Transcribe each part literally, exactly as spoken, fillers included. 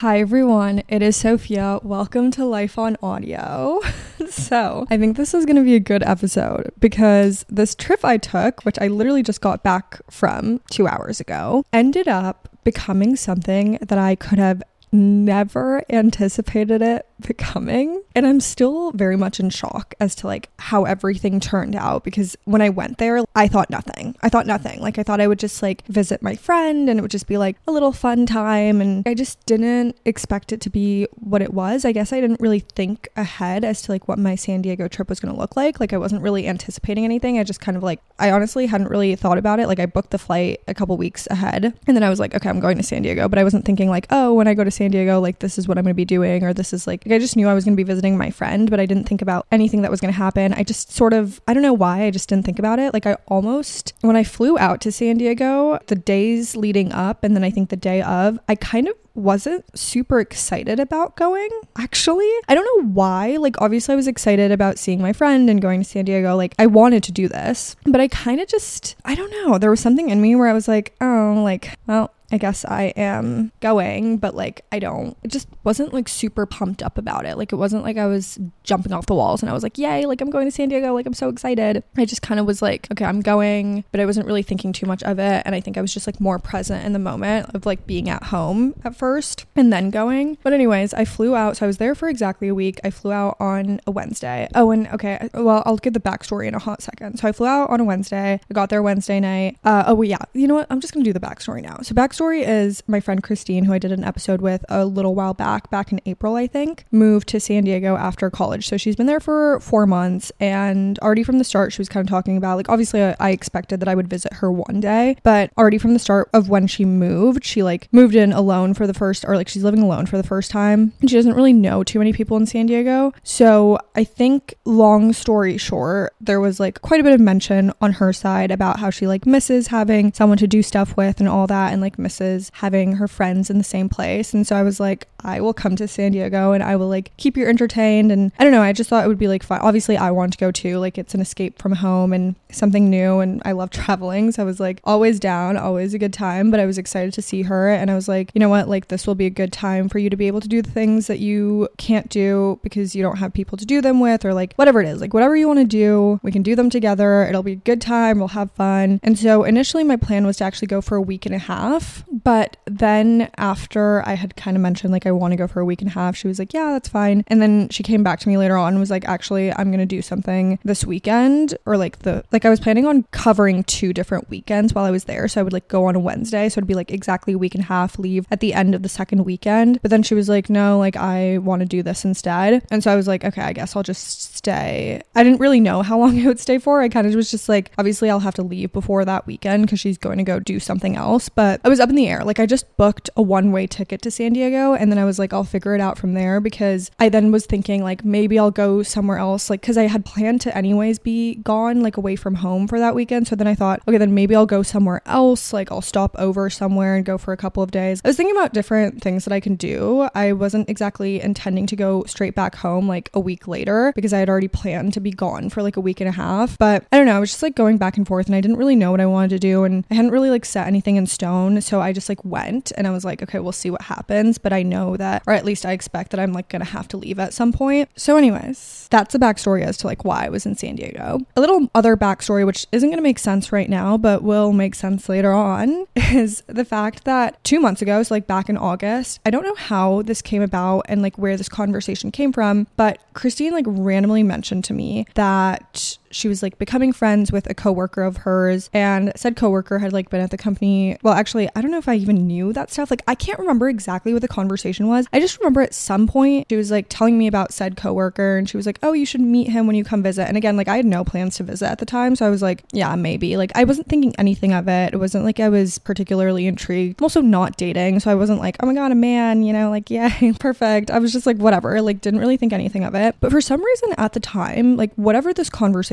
Hi everyone, it is Sophia. Welcome to Life on Audio. So, I think this is going to be a good episode because this trip I took, which I literally just got back from two hours ago, ended up becoming something that I could have never anticipated it becoming. And I'm still very much in shock as to like how everything turned out, because when I went there, I thought nothing. I thought nothing. Like I thought I would just like visit my friend and it would just be like a little fun time. And I just didn't expect it to be what it was. I guess I didn't really think ahead as to like what my San Diego trip was going to look like. Like I wasn't really anticipating anything. I just kind of like, I honestly hadn't really thought about it. Like I booked the flight a couple weeks ahead and then I was like, okay, I'm going to San Diego. But I wasn't thinking like, oh, when I go to San Diego, like this is what I'm going to be doing, or this is like, like I just knew I was going to be visiting my friend, but I didn't think about anything that was going to happen. I just sort of, I don't know why, I just didn't think about it. Like I almost, when I flew out to San Diego, the days leading up and then I think the day of, I kind of wasn't super excited about going, actually. I don't know why. Like obviously I was excited about seeing my friend and going to San Diego. Like I wanted to do this, but I kind of just, I don't know. There was something in me where I was like, oh, like, well, I guess I am going, but like I don't, it just wasn't like super pumped up about it. Like it wasn't like I was jumping off the walls and I was like, yay, like I'm going to San Diego, like I'm so excited. I just kind of was like, okay, I'm going, but I wasn't really thinking too much of it. And I think I was just like more present in the moment of like being at home at first and then going. But anyways, I flew out. So I was there for exactly a week. I flew out on a Wednesday. Oh, and okay, well, I'll give the backstory in a hot second. So I flew out on a Wednesday. I got there Wednesday night. Uh, oh, well, yeah, you know what? I'm just going to do the backstory now. So backstory is my friend Christine, who I did an episode with a little while back, back in April, I think, moved to San Diego after college. So she's been there for four months and already from the start, she was kind of talking about like, obviously I, I expected that I would visit her one day, but already from the start of when she moved, she like moved in alone for the first, or like she's living alone for the first time. And she doesn't really know too many people in San Diego. So I think long story short, there was like quite a bit of mention on her side about how she like misses having someone to do stuff with and all that, and like misses having her friends in the same place. And so I was like, I will come to San Diego and I will like keep you entertained. And I don't know, I just thought it would be like fun. Obviously I want to go too, like it's an escape from home and something new, and I love traveling, so I was like always down, always a good time. But I was excited to see her and I was like, you know what, like this will be a good time for you to be able to do the things that you can't do because you don't have people to do them with, or like whatever it is, like whatever you want to do, we can do them together. It'll be a good time, we'll have fun. And so initially my plan was to actually go for a week and a half, but then after I had kind of mentioned like I want to go for a week and a half, she was like, yeah, that's fine. And then she came back to me later on and was like, actually, I'm gonna do something this weekend, or like the like I was planning on covering two different weekends while I was there. So I would like go on a Wednesday, so it'd be like exactly a week and a half, leave at the end of the second weekend. But then she was like, no, like I want to do this instead. And so I was like, okay, I guess I'll just stay. I didn't really know how long I would stay for. I kind of was just like, obviously I'll have to leave before that weekend because she's going to go do something else. But I was up in the air. Like I just booked a one-way ticket to San Diego and then I was like, I'll figure it out from there, because I then was thinking like maybe I'll go somewhere else, like because I had planned to anyways be gone like away from home for that weekend. So then I thought, okay, then maybe I'll go somewhere else, like I'll stop over somewhere and go for a couple of days. I was thinking about different things that I can do. I wasn't exactly intending to go straight back home like a week later because I had already planned to be gone for like a week and a half. But I don't know, I was just like going back and forth and I didn't really know what I wanted to do, and I hadn't really like set anything in stone. So I just like went and I was like, okay, we'll see what happens. But I know that, or at least I expect that I'm like gonna have to leave at some point. So anyways, that's the backstory as to like why I was in San Diego. A little other backstory, which isn't gonna make sense right now, but will make sense later on, is the fact that two months ago, so like back in August, I don't know how this came about and like where this conversation came from, but Christine like randomly mentioned to me that she was like becoming friends with a coworker of hers, and said coworker had like been at the company. Well, actually, I don't know if I even knew that stuff. Like, I can't remember exactly what the conversation was. I just remember at some point she was like telling me about said coworker, and she was like, oh, you should meet him when you come visit. And again, like I had no plans to visit at the time, so I was like, yeah, maybe. Like I wasn't thinking anything of it. It wasn't like I was particularly intrigued. I'm also not dating, so I wasn't like, oh my god, a man, you know, like yay, perfect. I was just like, whatever, like didn't really think anything of it. But for some reason at the time, like whatever this conversation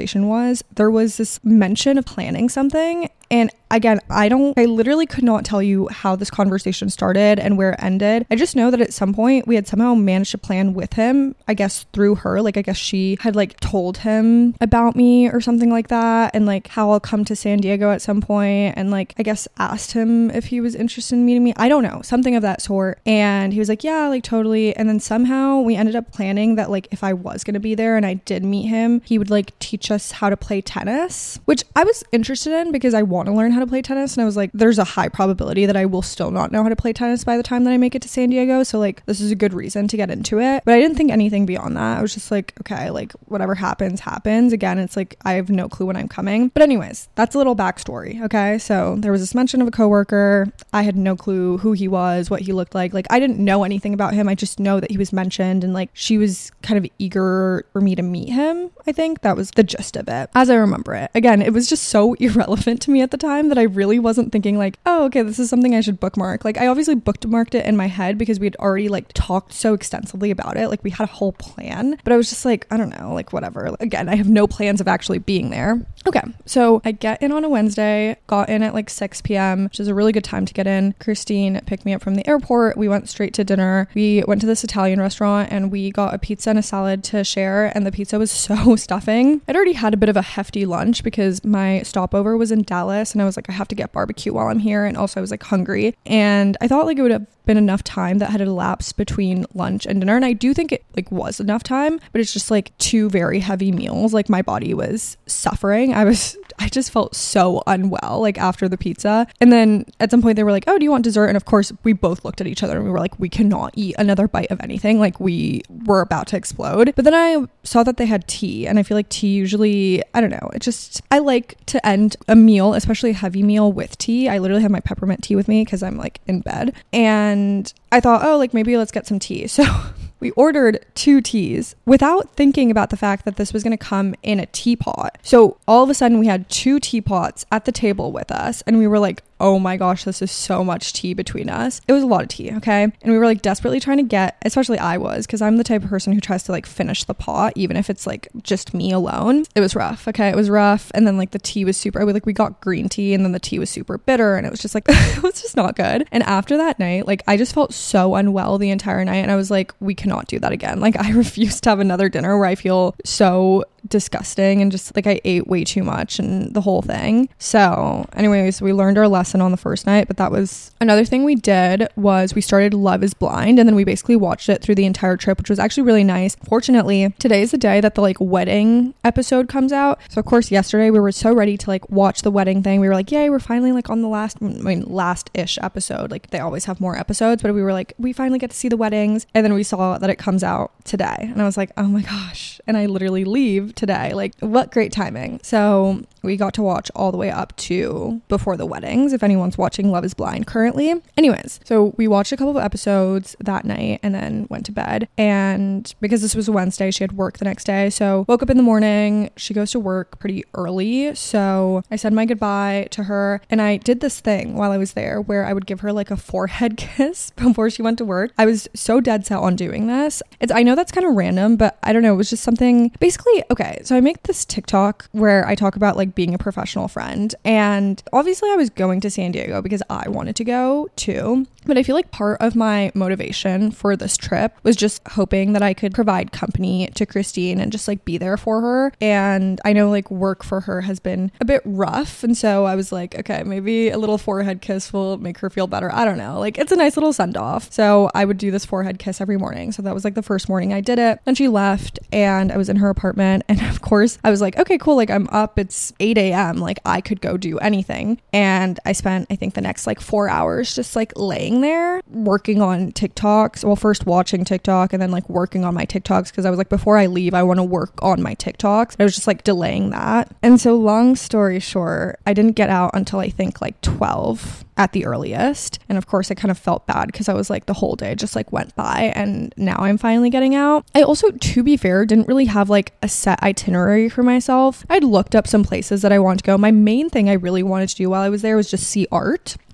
conversation was, there was this mention of planning something. And again, I don't, I literally could not tell you how this conversation started and where it ended. I just know that at some point we had somehow managed to plan with him, I guess through her. Like, I guess she had like told him about me or something like that. And like how I'll come to San Diego at some point, and like, I guess asked him if he was interested in meeting me. I don't know, something of that sort. And he was like, yeah, like totally. And then somehow we ended up planning that like if I was going to be there and I did meet him, he would like teach us how to play tennis, which I was interested in because I wanted want to learn how to play tennis, and I was like, there's a high probability that I will still not know how to play tennis by the time that I make it to San Diego, so like this is a good reason to get into it. But I didn't think anything beyond that. I was just like, okay, like whatever happens happens. Again, it's like I have no clue when I'm coming. But anyways, that's a little backstory. Okay, so there was this mention of a coworker. I had no clue who he was, what he looked like. Like I didn't know anything about him. I just know that he was mentioned, and like she was kind of eager for me to meet him. I think that was the gist of it as I remember it. Again, it was just so irrelevant to me at the time that I really wasn't thinking like, oh, okay, this is something I should bookmark. Like I obviously bookmarked it in my head because we had already like talked so extensively about it. Like we had a whole plan, but I was just like, I don't know, like whatever. Again, I have no plans of actually being there. Okay, so I get in on a Wednesday, got in at like six p.m., which is a really good time to get in. Christine picked me up from the airport. We went straight to dinner. We went to this Italian restaurant and we got a pizza and a salad to share, and the pizza was so stuffing. I'd already had a bit of a hefty lunch because my stopover was in Dallas, and I was like, I have to get barbecue while I'm here, and also I was like hungry, and I thought like it would have been enough time that had elapsed between lunch and dinner, and I do think it like was enough time, but it's just like two very heavy meals. Like my body was suffering. I was I just felt so unwell like after the pizza. And then at some point they were like, oh, do you want dessert? And of course we both looked at each other and we were like, we cannot eat another bite of anything. Like we were about to explode. But then I saw that they had tea, and I feel like tea usually, I don't know, it just, I like to end a meal, especially a heavy meal, with tea. I literally have my peppermint tea with me because I'm like in bed, and I thought, oh, like maybe let's get some tea. So we ordered two teas without thinking about the fact that this was going to come in a teapot. So all of a sudden we had two teapots at the table with us, and we were like, oh my gosh, this is so much tea between us. It was a lot of tea, okay? And we were like desperately trying to get, especially I was, because I'm the type of person who tries to like finish the pot, even if it's like just me alone. It was rough, okay? It was rough. And then like the tea was super, we like we got green tea, and then the tea was super bitter, and it was just like, it was just not good. And after that night, like I just felt so unwell the entire night, and I was like, we cannot do that again. Like I refuse to have another dinner where I feel so disgusting and just like I ate way too much and the whole thing. So anyways, we learned our lesson on the first night. But that was another thing we did, was we started Love is Blind, and then we basically watched it through the entire trip, which was actually really nice. Fortunately, today is the day that the like wedding episode comes out. So of course yesterday we were so ready to like watch the wedding thing. We were like, yay, we're finally like on the last, I mean last-ish episode. Like they always have more episodes, but we were like, we finally get to see the weddings. And then we saw that it comes out today, and I was like, oh my gosh. And I literally leave today. Like what great timing. So we got to watch all the way up to before the weddings, if anyone's watching Love is Blind currently. Anyways, so we watched a couple of episodes that night and then went to bed. And because this was a Wednesday, she had work the next day. So woke up in the morning. She goes to work pretty early. So I said my goodbye to her. And I did this thing while I was there where I would give her like a forehead kiss before she went to work. I was so dead set on doing this. It's, I know that's kind of random, but I don't know. It was just something basically, okay. So I make this TikTok where I talk about like being a professional friend, and obviously I was going to San Diego because I wanted to go too, but I feel like part of my motivation for this trip was just hoping that I could provide company to Christine and just like be there for her. And I know like work for her has been a bit rough, and so I was like, okay, maybe a little forehead kiss will make her feel better. I don't know, like it's a nice little send off. So I would do this forehead kiss every morning. So that was like the first morning I did it. Then she left and I was in her apartment, and of course I was like, okay, cool, like I'm up, it's eight a.m. like I could go do anything. And I spent I think the next like four hours just like laying there working on TikToks. Well, first watching TikTok and then like working on my TikToks, because I was like, before I leave I want to work on my TikToks. I was just like delaying that. And so long story short, I didn't get out until I think like twelve at the earliest. And of course I kind of felt bad because I was like, the whole day just like went by, and now I'm finally getting out. I also, to be fair, didn't really have like a set itinerary for myself. I'd looked up some places that I wanted to go. My main thing I really wanted to do while I was there was just see art.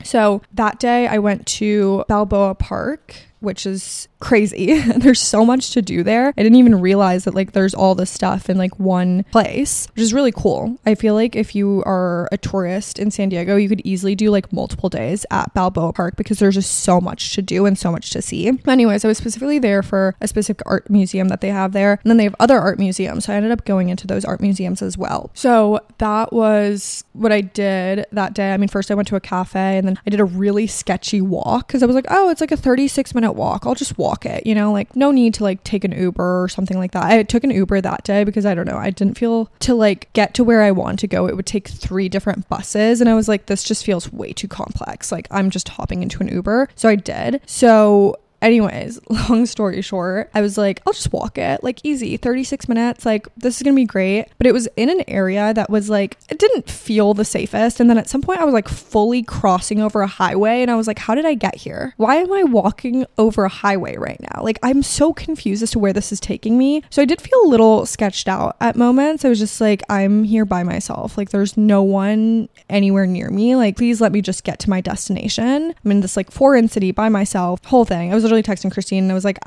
So that day I went to Balboa Park, which is crazy. There's so much to do there. I didn't even realize that like there's all this stuff in like one place, which is really cool. I feel like if you are a tourist in San Diego, you could easily do like multiple days at Balboa Park because there's just so much to do and so much to see. Anyways, I was specifically there for a specific art museum that they have there, and then they have other art museums, so I ended up going into those art museums as well. So that was what I did that day. I mean, first I went to a cafe, and then I did a really sketchy walk because I was like, oh, it's like a thirty-six minute walk, I'll just walk it, you know, like no need to like take an Uber or something like that. I took an Uber that day because I don't know, I didn't feel to like get to where I want to go, it would take three different buses, and I was like, this just feels way too complex, like I'm just hopping into an Uber. So I did. So anyways, long story short, I was like, I'll just walk it, like easy, thirty-six minutes, like this is gonna be great. But it was in an area that was like, it didn't feel the safest. And then at some point I was like fully crossing over a highway, and I was like, how did I get here? Why am I walking over a highway right now? Like I'm so confused as to where this is taking me. So I did feel a little sketched out at moments. I was just like, I'm here by myself, like there's no one anywhere near me, like please let me just get to my destination. I'm in this like foreign city by myself, whole thing. I was literally texting Christine and I was like,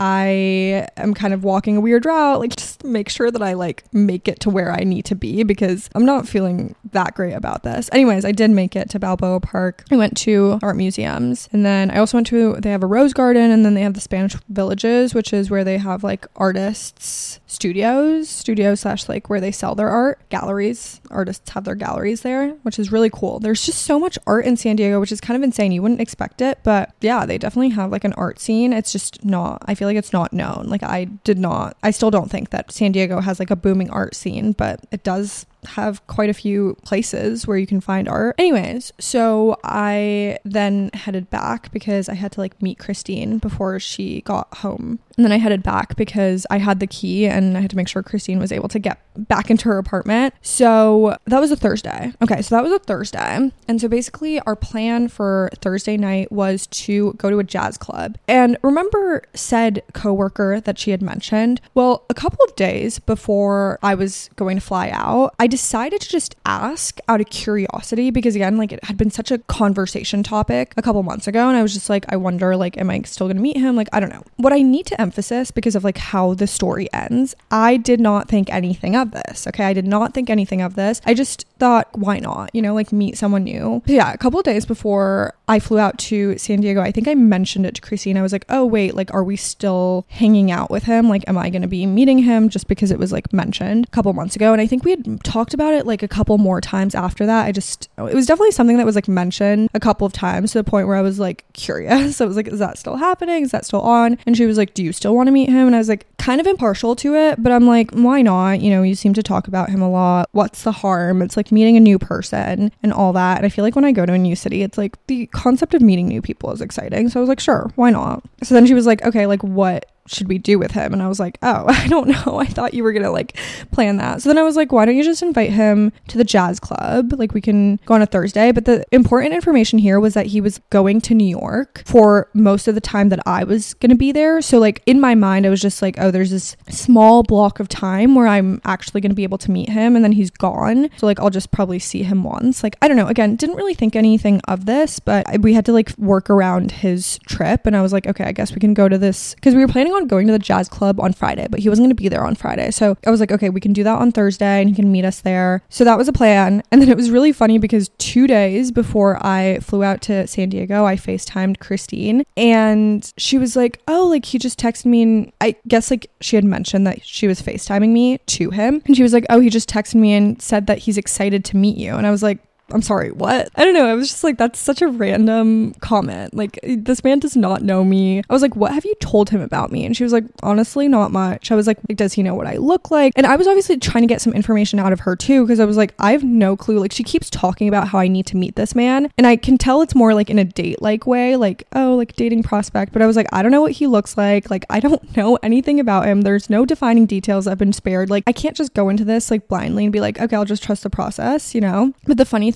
I am kind of walking a weird route, like just make sure that I like make it to where I need to be because I'm not feeling that great about this. Anyways, I did make it to Balboa Park. I went to art museums, and then I also went to, they have a rose garden, and then they have the Spanish Villages, which is where they have like artists studios studios slash like where they sell their art, galleries, artists have their galleries there, which is really cool. There's just so much art in San Diego, which is kind of insane. You wouldn't expect it, but yeah, they definitely have like an art scene. It's just not, I feel like it's not known. Like I did not, I still don't think that San Diego has like a booming art scene, but it does have quite a few places where you can find art. Anyways, so I then headed back because I had to like meet Christine before she got home. And then I headed back because I had the key and I had to make sure Christine was able to get back into her apartment. So that was a Thursday. Okay, so that was a Thursday. And so basically our plan for Thursday night was to go to a jazz club. And remember said coworker that she had mentioned? Well, a couple of days before I was going to fly out, I decided to just ask out of curiosity because again, like it had been such a conversation topic a couple months ago, and I was just like, I wonder, like, am I still gonna meet him? Like, I don't know. What I need to emphasis because of like how the story ends, I did not think anything of this. Okay, I did not think anything of this. I just thought, why not? You know, like meet someone new. But yeah, a couple of days before I flew out to San Diego, I think I mentioned it to Christine. I was like, oh wait, like are we still hanging out with him? Like, am I gonna be meeting him? Just because it was like mentioned a couple months ago, and I think we had talked about it like a couple more times after that. I just, it was definitely something that was like mentioned a couple of times to the point where I was like curious. I was like, is that still happening? Is that still on? And she was like, do you still want to meet him? And I was like kind of impartial to it, but I'm like, why not? You know, you seem to talk about him a lot. What's the harm? It's like meeting a new person and all that. And I feel like when I go to a new city, it's like the concept of meeting new people is exciting. So I was like, sure, why not? So then she was like, okay, like what should we do with him? And I was like, oh, I don't know. I thought you were gonna like plan that. So then I was like, why don't you just invite him to the jazz club? Like we can go on a Thursday. But the important information here was that he was going to New York for most of the time that I was gonna be there. So like in my mind, I was just like, oh, there's this small block of time where I'm actually gonna be able to meet him, and then he's gone. So like I'll just probably see him once. Like, I don't know. Again, didn't really think anything of this, but we had to like work around his trip. And I was like, okay, I guess we can go to this, because we were planning on on going to the jazz club on Friday, but he wasn't going to be there on Friday. So I was like, okay, we can do that on Thursday and he can meet us there. So that was a plan. And then it was really funny because two days before I flew out to San Diego, I FaceTimed Christine and she was like, oh, like he just texted me, and I guess like she had mentioned that she was FaceTiming me to him. And she was like, oh, he just texted me and said that he's excited to meet you. And I was like, I'm sorry, what? I don't know. I was just like, that's such a random comment. Like, this man does not know me. I was like, what have you told him about me? And she was like, honestly, not much. I was like, does he know what I look like? And I was obviously trying to get some information out of her too, because I was like, I have no clue. Like, she keeps talking about how I need to meet this man. And I can tell it's more like in a date-like way, like, oh, like dating prospect. But I was like, I don't know what he looks like. Like, I don't know anything about him. There's no defining details that have been spared. Like, I can't just go into this like blindly and be like, okay, I'll just trust the process, you know? But the funny thing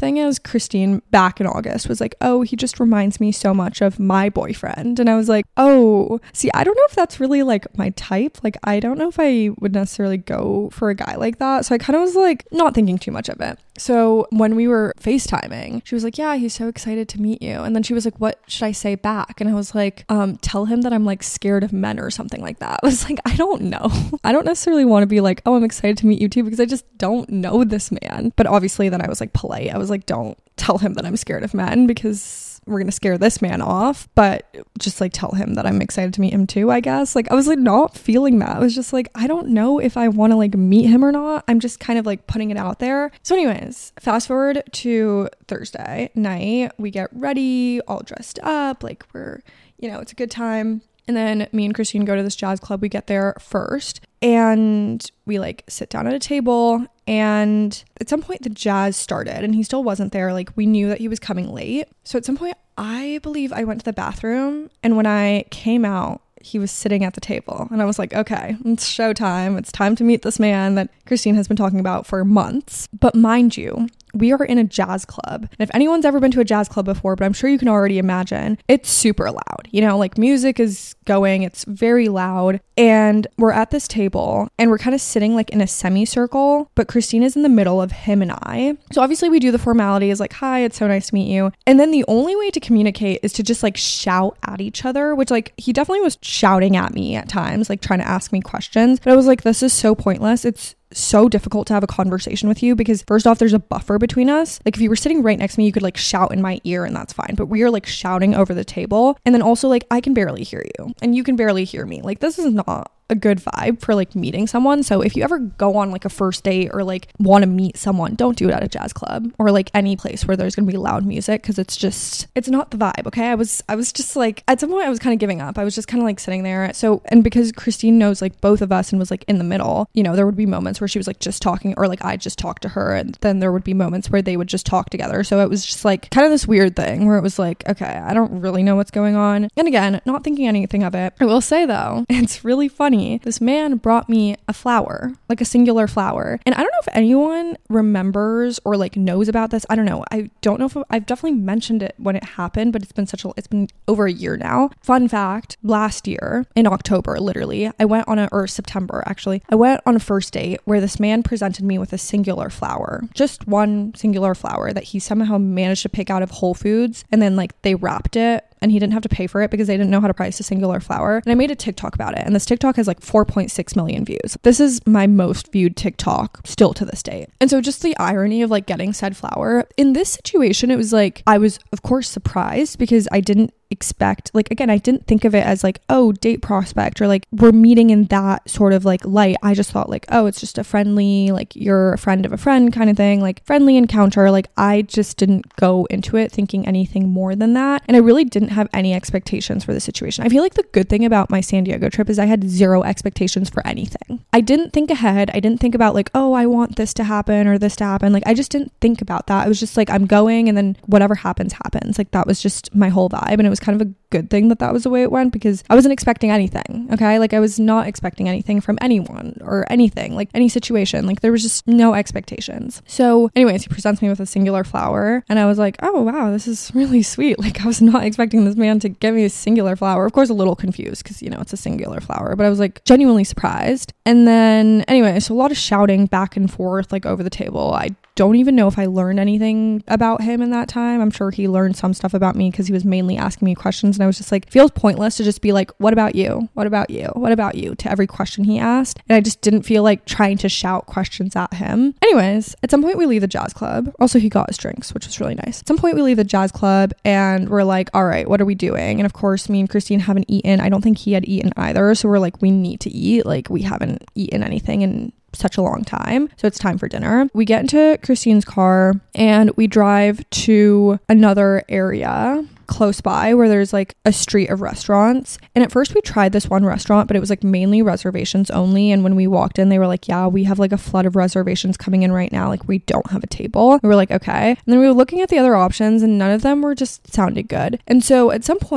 thing is, Christine back in August was like, oh, he just reminds me so much of my boyfriend. And I was like, oh, see, I don't know if that's really like my type. Like, I don't know if I would necessarily go for a guy like that. So I kind of was like not thinking too much of it. So when we were FaceTiming, she was like, yeah, he's so excited to meet you. And then she was like, what should I say back? And I was like, um, tell him that I'm like scared of men or something like that. I was like, I don't know. I don't necessarily want to be like, oh, I'm excited to meet you too, because I just don't know this man. But obviously then I was like polite. I was like, don't tell him that I'm scared of men, because we're gonna scare this man off, but just like tell him that I'm excited to meet him too, I guess. Like, I was like not feeling that. I was just like, I don't know if I want to like meet him or not. I'm just kind of like putting it out there. So anyways, fast forward to Thursday night, we get ready, all dressed up, like we're, you know, it's a good time. And then me and Christine go to this jazz club. We get there first and we like sit down at a table, and at some point the jazz started and he still wasn't there. Like, we knew that he was coming late. So at some point, I believe I went to the bathroom, and when I came out, he was sitting at the table, and I was like, okay, it's showtime. It's time to meet this man that Christine has been talking about for months. But mind you, we are in a jazz club. And if anyone's ever been to a jazz club before, but I'm sure you can already imagine, it's super loud. You know, like music is going, it's very loud. And we're at this table and we're kind of sitting like in a semicircle, but Christine is in the middle of him and I. So obviously we do the formalities like, hi, it's so nice to meet you. And then the only way to communicate is to just like shout at each other, which like he definitely was shouting at me at times, like trying to ask me questions. But I was like, this is so pointless. It's so difficult to have a conversation with you, because first off, there's a buffer between us. Like, if you were sitting right next to me, you could like shout in my ear and that's fine, but we are like shouting over the table. And then also like I can barely hear you and you can barely hear me. Like, this is not a good vibe for like meeting someone. So if you ever go on like a first date or like want to meet someone, don't do it at a jazz club or like any place where there's gonna be loud music, because it's just, it's not the vibe. Okay, I was I was just like, at some point I was kind of giving up. I was just kind of like sitting there. So, and because Christine knows like both of us and was like in the middle, you know, there would be moments where she was like just talking, or like I just talked to her, and then there would be moments where they would just talk together. So it was just like kind of this weird thing where it was like, okay, I don't really know what's going on. And again, not thinking anything of it. I will say though, it's really funny. This man brought me a flower, like a singular flower. And I don't know if anyone remembers or like knows about this. I don't know. I don't know if I've definitely mentioned it when it happened, but it's been such a, it's been over a year now. Fun fact, last year in October, literally, I went on a, or September actually, I went on a first date where this man presented me with a singular flower, just one singular flower that he somehow managed to pick out of Whole Foods. And then like they wrapped it, and he didn't have to pay for it because they didn't know how to price a singular flower. And I made a TikTok about it, and this TikTok has like four point six million views. This is my most viewed TikTok still to this day. And so just the irony of like getting said flower in this situation, it was like, I was of course surprised because I didn't expect, like, again, I didn't think of it as like, oh, date prospect, or like we're meeting in that sort of like light. I just thought like, oh, it's just a friendly, like you're a friend of a friend kind of thing, like friendly encounter. Like, I just didn't go into it thinking anything more than that. And I really didn't have any expectations for the situation. I feel like the good thing about my San Diego trip is I had zero expectations for anything. I didn't think ahead. I didn't think about like, oh, I want this to happen or this to happen. Like, I just didn't think about that. I was just like, I'm going, and then whatever happens, happens. Like, that was just my whole vibe. And it was kind of a good thing that that was the way it went, because I wasn't expecting anything. Okay. Like, I was not expecting anything from anyone or anything, like any situation. Like, there was just no expectations. So anyways, he presents me with a singular flower, and I was like, oh wow, this is really sweet. Like, I was not expecting this man to give me a singular flower. Of course, a little confused because, you know, it's a singular flower, but I was like genuinely surprised. And then anyway, so a lot of shouting back and forth, like over the table. I don't even know if I learned anything about him in that time. I'm sure he learned some stuff about me because he was mainly asking me questions, and I was just like, feels pointless to just be like, what about you? What about you? What about you? To every question he asked. And I just didn't feel like trying to shout questions at him. Anyways, at some point we leave the jazz club. Also, he got us drinks, which was really nice. At some point we leave the jazz club and we're like, all right, what are we doing? And of course, me and Christine haven't eaten. I don't think he had eaten either. So we're like, we need to eat. Like, we haven't eaten anything in such a long time, so it's time for dinner. We get into Christine's car and we drive to another area close by where there's like a street of restaurants. And at first we tried this one restaurant, but it was like mainly reservations only. And when we walked in, they were like, yeah, we have like a flood of reservations coming in right now. Like, we don't have a table. We were like, okay. And then we were looking at the other options and none of them were just sounded good. And so at some point,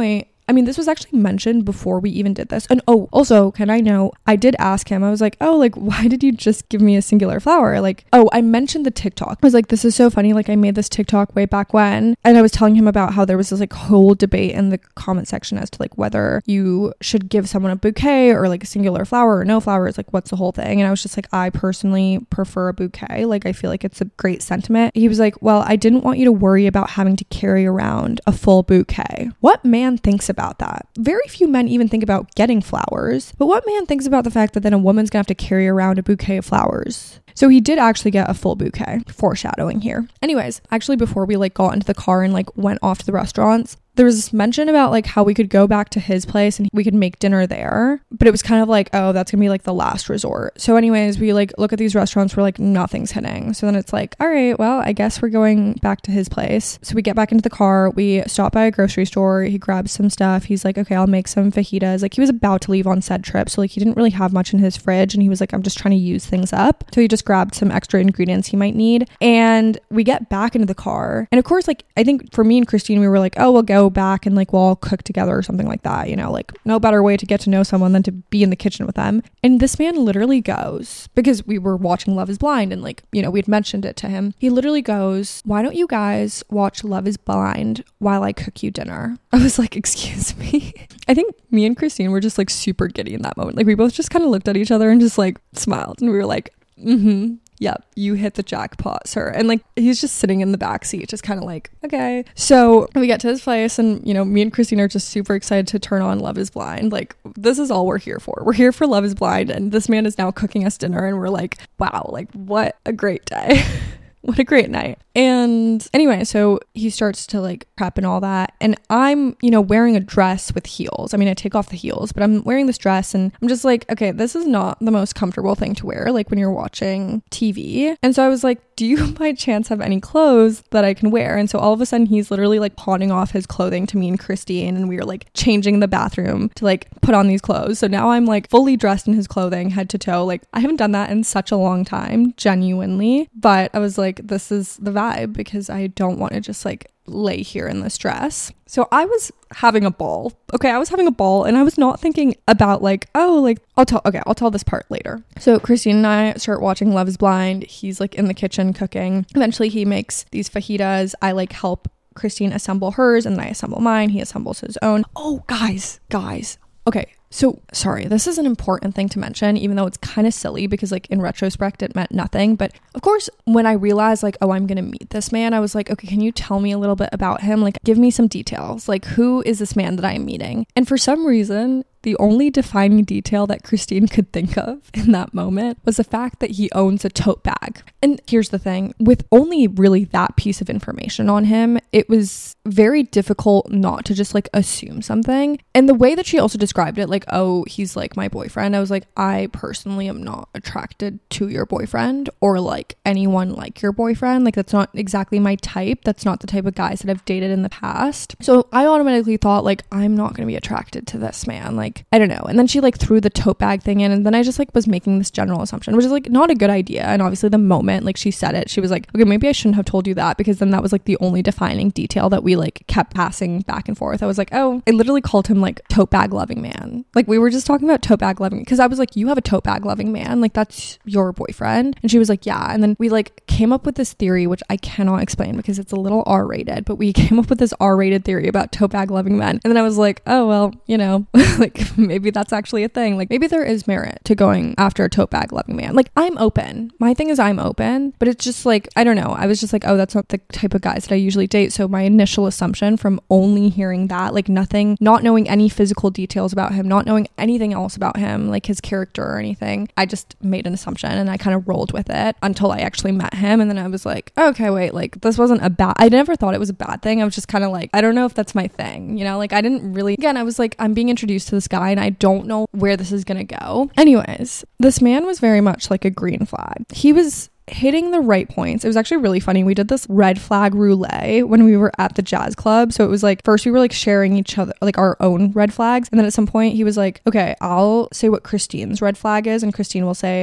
I mean, this was actually mentioned before we even did this. And oh, also, can I know, I did ask him, I was like, oh, like, why did you just give me a singular flower? Like, oh, I mentioned the TikTok. I was like, this is so funny. Like, I made this TikTok way back when. And I was telling him about how there was this like whole debate in the comment section as to like whether you should give someone a bouquet or like a singular flower or no flowers. Like, what's the whole thing? And I was just like, I personally prefer a bouquet. Like, I feel like it's a great sentiment. He was like, well, I didn't want you to worry about having to carry around a full bouquet. What man thinks about that? Very few men even think about getting flowers, but what man thinks about the fact that then a woman's gonna have to carry around a bouquet of flowers? So he did actually get a full bouquet. Foreshadowing here. Anyways, actually before we like got into the car and like went off to the restaurants, there was mention about like how we could go back to his place and we could make dinner there, but it was kind of like, oh, that's gonna be like the last resort. So anyways, we like look at these restaurants where like nothing's hitting. So then it's like, all right, well, I guess we're going back to his place. So we get back into the car, we stop by a grocery store, he grabs some stuff. He's like, okay, I'll make some fajitas. Like, he was about to leave on said trip, so like he didn't really have much in his fridge, and he was like, I'm just trying to use things up. So he just grabbed some extra ingredients he might need, and we get back into the car. And of course, like, I think for me and Christine, we were like, oh, we'll go back and like we'll all cook together or something like that, you know, like no better way to get to know someone than to be in the kitchen with them. And this man literally goes, because we were watching Love is Blind and like, you know, we had mentioned it to him, he literally goes, why don't you guys watch Love is Blind while I cook you dinner? I was like, excuse me. I think me and Christine were just like super giddy in that moment. Like, we both just kind of looked at each other and just like smiled, and we were like, mm-hmm, yep, you hit the jackpot, sir. And like, he's just sitting in the back seat, just kind of like, okay. So we get to his place, and you know, me and Christine are just super excited to turn on Love is Blind. Like, this is all we're here for. We're here for Love is Blind, and this man is now cooking us dinner, and we're like, wow, like what a great day. What a great night. And anyway, so he starts to like prep and all that. And I'm, you know, wearing a dress with heels. I mean, I take off the heels, but I'm wearing this dress, and I'm just like, okay, this is not the most comfortable thing to wear, like when you're watching T V. And so I was like, do you by chance have any clothes that I can wear? And so all of a sudden he's literally like pawning off his clothing to me and Christine, and we were like changing the bathroom to like put on these clothes. So now I'm like fully dressed in his clothing, head to toe. Like, I haven't done that in such a long time, genuinely. But I was like, this is the vibe, because I don't want to just like lay here in this dress. So I was having a ball. Okay, I was having a ball, and I was not thinking about like, oh, like I'll tell, okay, I'll tell this part later. So Christine and I start watching Love is Blind. He's like in the kitchen cooking. Eventually he makes these fajitas. I like help Christine assemble hers, and then I assemble mine. He assembles his own. Oh, guys, guys. Okay. So sorry, this is an important thing to mention, even though it's kind of silly because like in retrospect, it meant nothing. But of course, when I realized like, oh, I'm going to meet this man, I was like, okay, can you tell me a little bit about him? Like, give me some details. Like, who is this man that I'm meeting? And for some reason, the only defining detail that Christine could think of in that moment was the fact that he owns a tote bag. And here's the thing, with only really that piece of information on him, it was very difficult not to just like assume something. And the way that she also described it, like, oh, he's like my boyfriend, I was like, I personally am not attracted to your boyfriend or like anyone like your boyfriend. Like, that's not exactly my type. That's not the type of guys that I've dated in the past. So I automatically thought like, I'm not going to be attracted to this man. Like, I don't know. And then she like threw the tote bag thing in, and then I just like was making this general assumption, which is like not a good idea. And obviously the moment like she said it, she was like, okay, maybe I shouldn't have told you that, because then that was like the only defining detail that we like kept passing back and forth. I was like, oh, I literally called him like tote bag loving man. Like, we were just talking about tote bag loving, because I was like, you have a tote bag loving man, like that's your boyfriend? And she was like, yeah. And then we like came up with this theory, which I cannot explain because it's a little R-rated, but we came up with this R-rated theory about tote bag loving men. And then I was like, oh, well, you know, like maybe that's actually a thing. Like, maybe there is merit to going after a tote bag loving man. Like, I'm open. My thing is I'm open, but it's just like, I don't know. I was just like, oh, that's not the type of guys that I usually date. So my initial assumption from only hearing that, like nothing, not knowing any physical details about him, not knowing anything else about him, like his character or anything, I just made an assumption and I kind of rolled with it until I actually met him. And then I was like, okay, wait, like this wasn't a bad, I never thought it was a bad thing. I was just kind of like, I don't know if that's my thing, you know, like I didn't really, again, I was like, I'm being introduced to this guy and I don't know where this is gonna go. Anyways, this man was very much like a green flag. He was hitting the right points. It was actually really funny. We did this red flag roulette when we were at the jazz club. So it was like, first we were like sharing each other, like our own red flags. And then at some point he was like, okay, I'll say what Christine's red flag is, and Christine will say what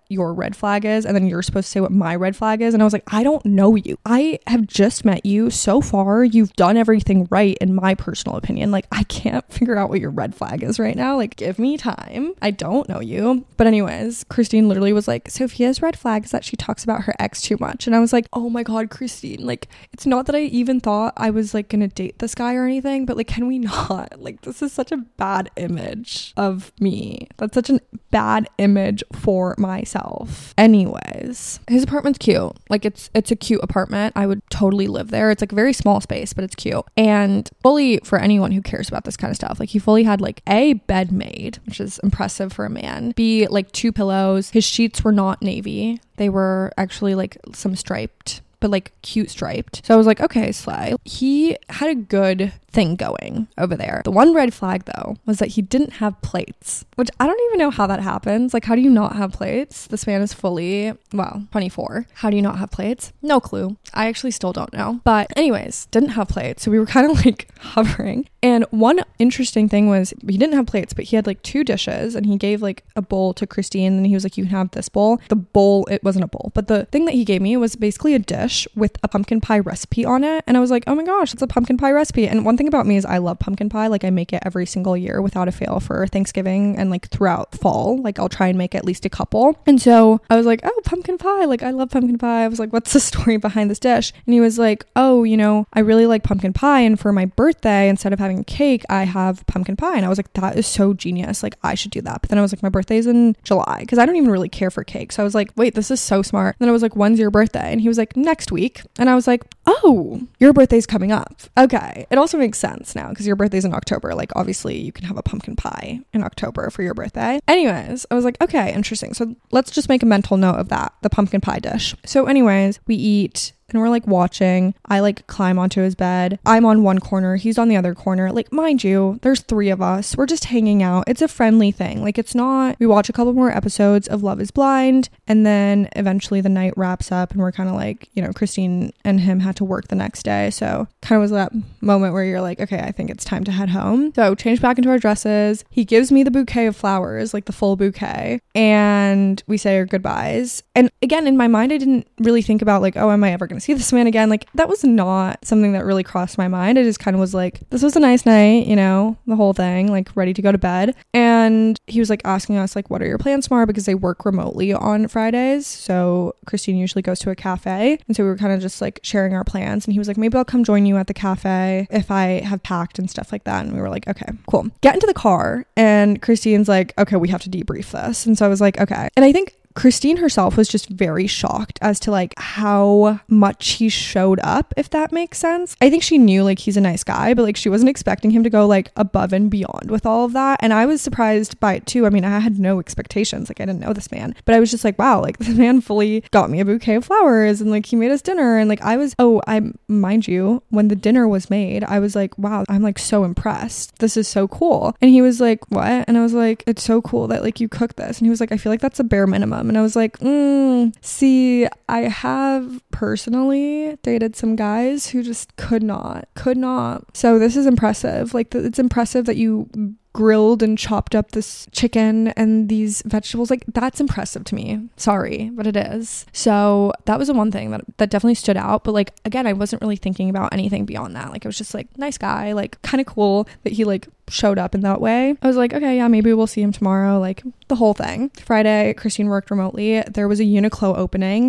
your red flag is, and then you're supposed to say what my red flag is. And I was like, I don't know you. I have just met you. So far, you've done everything right in my personal opinion. Like, I can't figure out what your red flag is right now. Like, give me time. I don't know you. But anyways, Christine literally was like, Sophia's red flag is that she talks about her ex too much. And I was like, oh my God, Christine, like, it's not that I even thought I was like gonna date this guy or anything, but like, can we not? Like, this is such a bad image of me. That's such a bad image for myself. Anyways, his apartment's cute. Like, it's it's a cute apartment. I would totally live there. It's like a very small space, but it's cute. And fully, for anyone who cares about this kind of stuff, like, he fully had like a bed made, which is impressive for a man. B, like two pillows. His sheets were not navy. They were actually like some striped, but like cute striped. So I was like, okay, slay. He had a good thing going over there. The one red flag though was that he didn't have plates, which I don't even know how that happens. Like, how do you not have plates? This man is fully, well, twenty-four. How do you not have plates? No clue. I actually still don't know. But anyways, didn't have plates. So we were kind of like hovering. And one interesting thing was he didn't have plates, but he had like two dishes, and he gave like a bowl to Christine, and he was like, you can have this bowl. The bowl, it wasn't a bowl, but the thing that he gave me was basically a dish with a pumpkin pie recipe on it. And I was like, oh my gosh, it's a pumpkin pie recipe. And one thing about me is I love pumpkin pie. Like, I make it every single year without a fail for Thanksgiving and like throughout fall. Like, I'll try and make at least a couple. And so I was like, oh, pumpkin pie. Like, I love pumpkin pie. I was like, what's the story behind this dish? And he was like, oh, you know, I really like pumpkin pie, and for my birthday, instead of having cake, I have pumpkin pie. And I was like, that is so genius. Like, I should do that. But then I was like, my birthday's in July, because I don't even really care for cake. So I was like, wait, this is so smart. And then I was like, when's your birthday? And he was like, next week. And I was like, oh, your birthday's coming up. Okay. It also makes sense now because your birthday's in October. Like, obviously you can have a pumpkin pie in October for your birthday. Anyways, I was like, okay, interesting. So let's just make a mental note of that, the pumpkin pie dish. So anyways, we eat and we're like watching. I like climb onto his bed. I'm on one corner, he's on the other corner. Like, mind you, there's three of us. We're just hanging out. It's a friendly thing. Like, it's not, we watch a couple more episodes of Love is Blind, and then eventually the night wraps up and we're kind of like, you know, Christine and him had to work the next day. So kind of was that moment where you're like, okay, I think it's time to head home. So change back into our dresses. He gives me the bouquet of flowers, like the full bouquet, and we say our goodbyes. And again, in my mind, I didn't really think about like, oh, am I ever going to see this man again? Like, that was not something that really crossed my mind. I just kind of was like, this was a nice night, you know, the whole thing, like ready to go to bed. And he was like asking us like, what are your plans tomorrow? Because they work remotely on Fridays. So Christine usually goes to a cafe. And so we were kind of just like sharing our plans. And he was like, maybe I'll come join you at the cafe if I have packed and stuff like that. And we were like, okay, cool. Get into the car. And Christine's like, okay, we have to debrief this. And so I was like, okay. And I think Christine herself was just very shocked as to like how much he showed up, if that makes sense. I think she knew like he's a nice guy, but like she wasn't expecting him to go like above and beyond with all of that. And I was surprised by it too. I mean, I had no expectations. Like, I didn't know this man, but I was just like, wow, like the man fully got me a bouquet of flowers and like he made us dinner. And like I was, oh, I mind you, when the dinner was made, I was like, wow, I'm like so impressed. This is so cool. And he was like, what? And I was like, it's so cool that like you cooked this. And he was like, I feel like that's a bare minimum. And I was like, mm, see, I have personally dated some guys who just could not, could not. So this is impressive. Like, th- it's impressive that you grilled and chopped up this chicken and these vegetables. Like, that's impressive to me. Sorry, but it is. So that was the one thing that that definitely stood out. But like, again, I wasn't really thinking about anything beyond that. Like, it was just like, nice guy, like kind of cool that he like showed up in that way. I was like, okay, yeah, maybe we'll see him tomorrow, like the whole thing. Friday, Christine worked remotely. There was a Uniqlo opening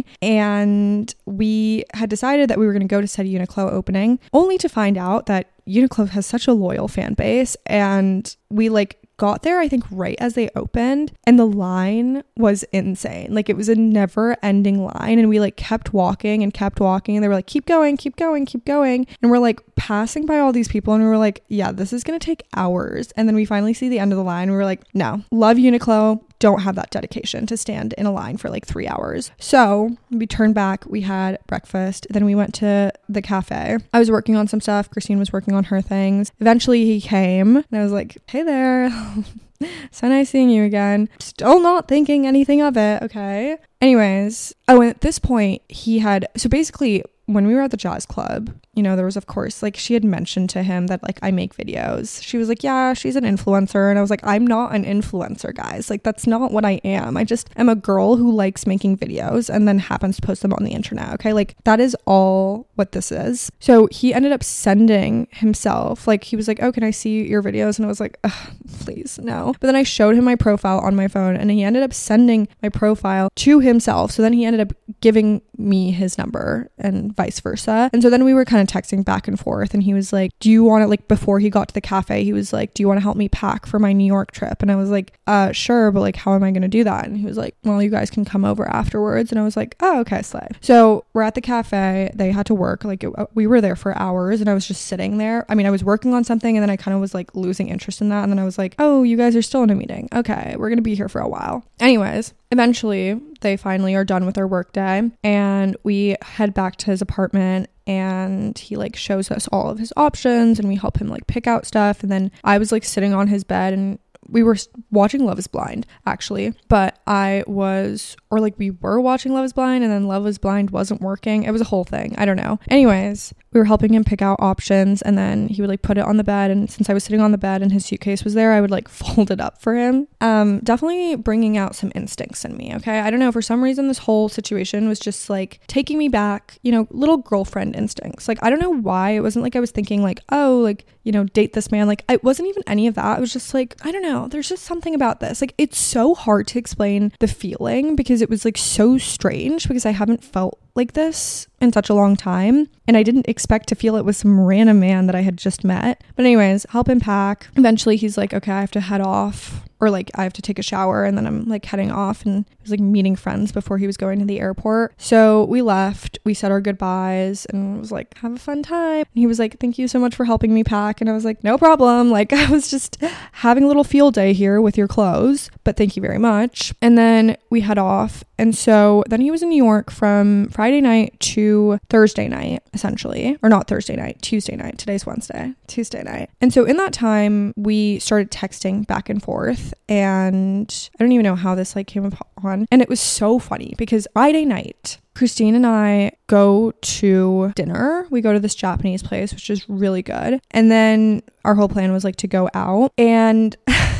and we had decided that we were going to go to said Uniqlo opening, only to find out that Uniqlo has such a loyal fan base. And we like got there, I think, right as they opened, and the line was insane. Like, it was a never ending line, and we like kept walking and kept walking, and they were like, keep going, keep going, keep going. And we're like passing by all these people, and we were like, yeah, this is gonna take hours. And then we finally see the end of the line. We were like, no, love Uniqlo, don't have that dedication to stand in a line for like three hours. So we turned back, we had breakfast, then we went to the cafe. I was working on some stuff, Christine was working on her things. Eventually he came, and I was like, hey there. So nice seeing you again. Still not thinking anything of it. Okay. Anyways, oh, and at this point he had, so basically when we were at the jazz club, you know, there was, of course, like she had mentioned to him that like I make videos. She was like, yeah, she's an influencer. And I was like, I'm not an influencer, guys. Like, that's not what I am. I just am a girl who likes making videos and then happens to post them on the internet. Okay. Like, that is all what this is. So he ended up sending himself, like, he was like, oh, can I see your videos? And I was like, please, no. But then I showed him my profile on my phone and he ended up sending my profile to himself. So then he ended up giving me his number and vice versa. And so then we were kind of texting back and forth and he was like, do you want to, like, before he got to the cafe, he was like, do you want to help me pack for my New York trip? And I was like, uh, sure, but like, how am I going to do that? And he was like, well, you guys can come over afterwards. And I was like, oh, okay, slay. So we're at the cafe. They had to work. Like, it, we were there for hours and I was just sitting there. I mean, I was working on something and then I kind of was like losing interest in that. And then I was like, oh, you guys are still in a meeting. Okay, we're going to be here for a while. Anyways, eventually they finally are done with their work day and we head back to his apartment and he like shows us all of his options and we help him like pick out stuff. And then I was like sitting on his bed and we were watching Love is Blind actually, but I was, or like we were watching Love is Blind and then Love is Blind wasn't working. It was a whole thing. I don't know. Anyways, we were helping him pick out options and then he would like put it on the bed. And since I was sitting on the bed and his suitcase was there, I would like fold it up for him. Um, definitely bringing out some instincts in me. Okay. I don't know. For some reason, this whole situation was just like taking me back, you know, little girlfriend instincts. Like, I don't know why. It wasn't like I was thinking like, oh, like, you know, date this man. Like, it wasn't even any of that. It was just like, I don't know. There's just something about this. Like, it's so hard to explain the feeling because it was like so strange because I haven't felt like this in such a long time and I didn't expect to feel it with some random man that I had just met. But anyways, help him pack. Eventually he's like, okay, I have to head off, or like I have to take a shower, and then I'm like heading off and he was like meeting friends before he was going to the airport. So we left, we said our goodbyes and was like, have a fun time. And he was like, thank you so much for helping me pack. And I was like, no problem. Like, I was just having a little field day here with your clothes, but thank you very much. And then we head off. And so then he was in New York from Friday night to Thursday night, essentially, or not Thursday night, Tuesday night. Today's Wednesday, Tuesday night. And so in that time, we started texting back and forth, and I don't even know how this like came upon. And it was so funny because Friday night, Christine and I go to dinner. We go to this Japanese place, which is really good. And then our whole plan was like to go out, and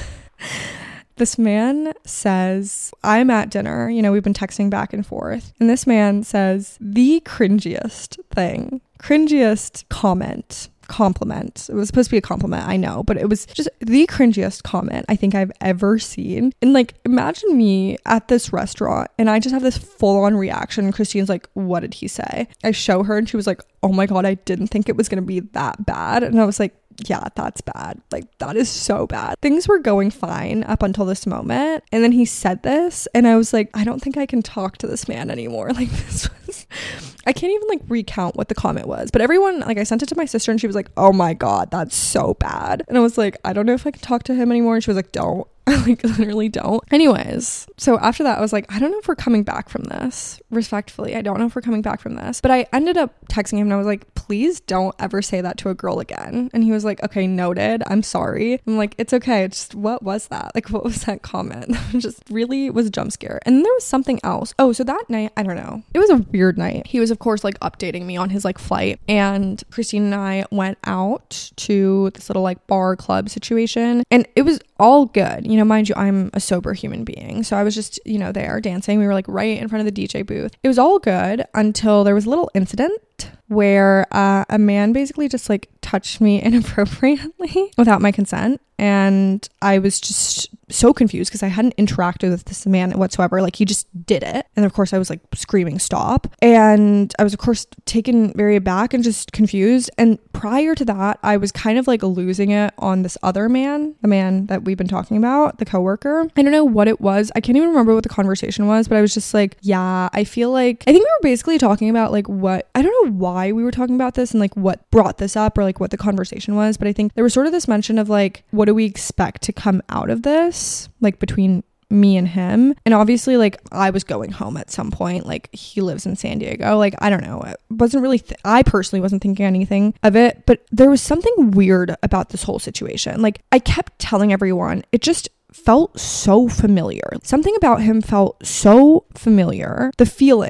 this man says, I'm at dinner, you know, we've been texting back and forth. And this man says the cringiest thing, cringiest comment, compliment. It was supposed to be a compliment, I know, but it was just the cringiest comment I think I've ever seen. And like, imagine me at this restaurant and I just have this full on reaction. Christine's like, what did he say? I show her and she was like, oh my God, I didn't think it was going to be that bad. And I was like, yeah, that's bad. Like, that is so bad. Things were going fine up until this moment. And then he said this and I was like, I don't think I can talk to this man anymore. Like, this was, I can't even like recount what the comment was, but everyone, like, I sent it to my sister and she was like, oh my God, that's so bad. And I was like, I don't know if I can talk to him anymore. And she was like, don't. Like, literally don't. Anyways, so after that I was like, I don't know if we're coming back from this. Respectfully, I don't know if we're coming back from this. But I ended up texting him and I was like, please don't ever say that to a girl again. And he was like, okay, noted, I'm sorry. I'm like, it's okay. It's just, what was that? Like, what was that comment? Just really was a jump scare. And then there was something else. Oh, so that night, I don't know, it was a weird night. He was of course like updating me on his like flight, and Christine and I went out to this little like bar club situation, and it was all good. You know, mind you, I'm a sober human being. So I was just, you know, there dancing. We were like right in front of the D J booth. It was all good until there was a little incident where uh, a man basically just like touched me inappropriately without my consent. And I was just so confused because I hadn't interacted with this man whatsoever. Like, he just did it. And of course I was like screaming stop. And I was of course taken very aback and just confused. And prior to that, I was kind of like losing it on this other man, the man that we've been talking about, the coworker. I don't know what it was. I can't even remember what the conversation was, but I was just like, yeah, I feel like, I think we were basically talking about like what, I don't know why we were talking about this and like what brought this up or like what the conversation was. But I think there was sort of this mention of like, what do we expect to come out of this, like between me and him. And obviously like I was going home at some point. Like, he lives in San Diego. Like, I don't know, it wasn't really th- I personally wasn't thinking anything of it, but there was something weird about this whole situation. Like, I kept telling everyone, it just felt so familiar. Something about him felt so familiar. The feeling,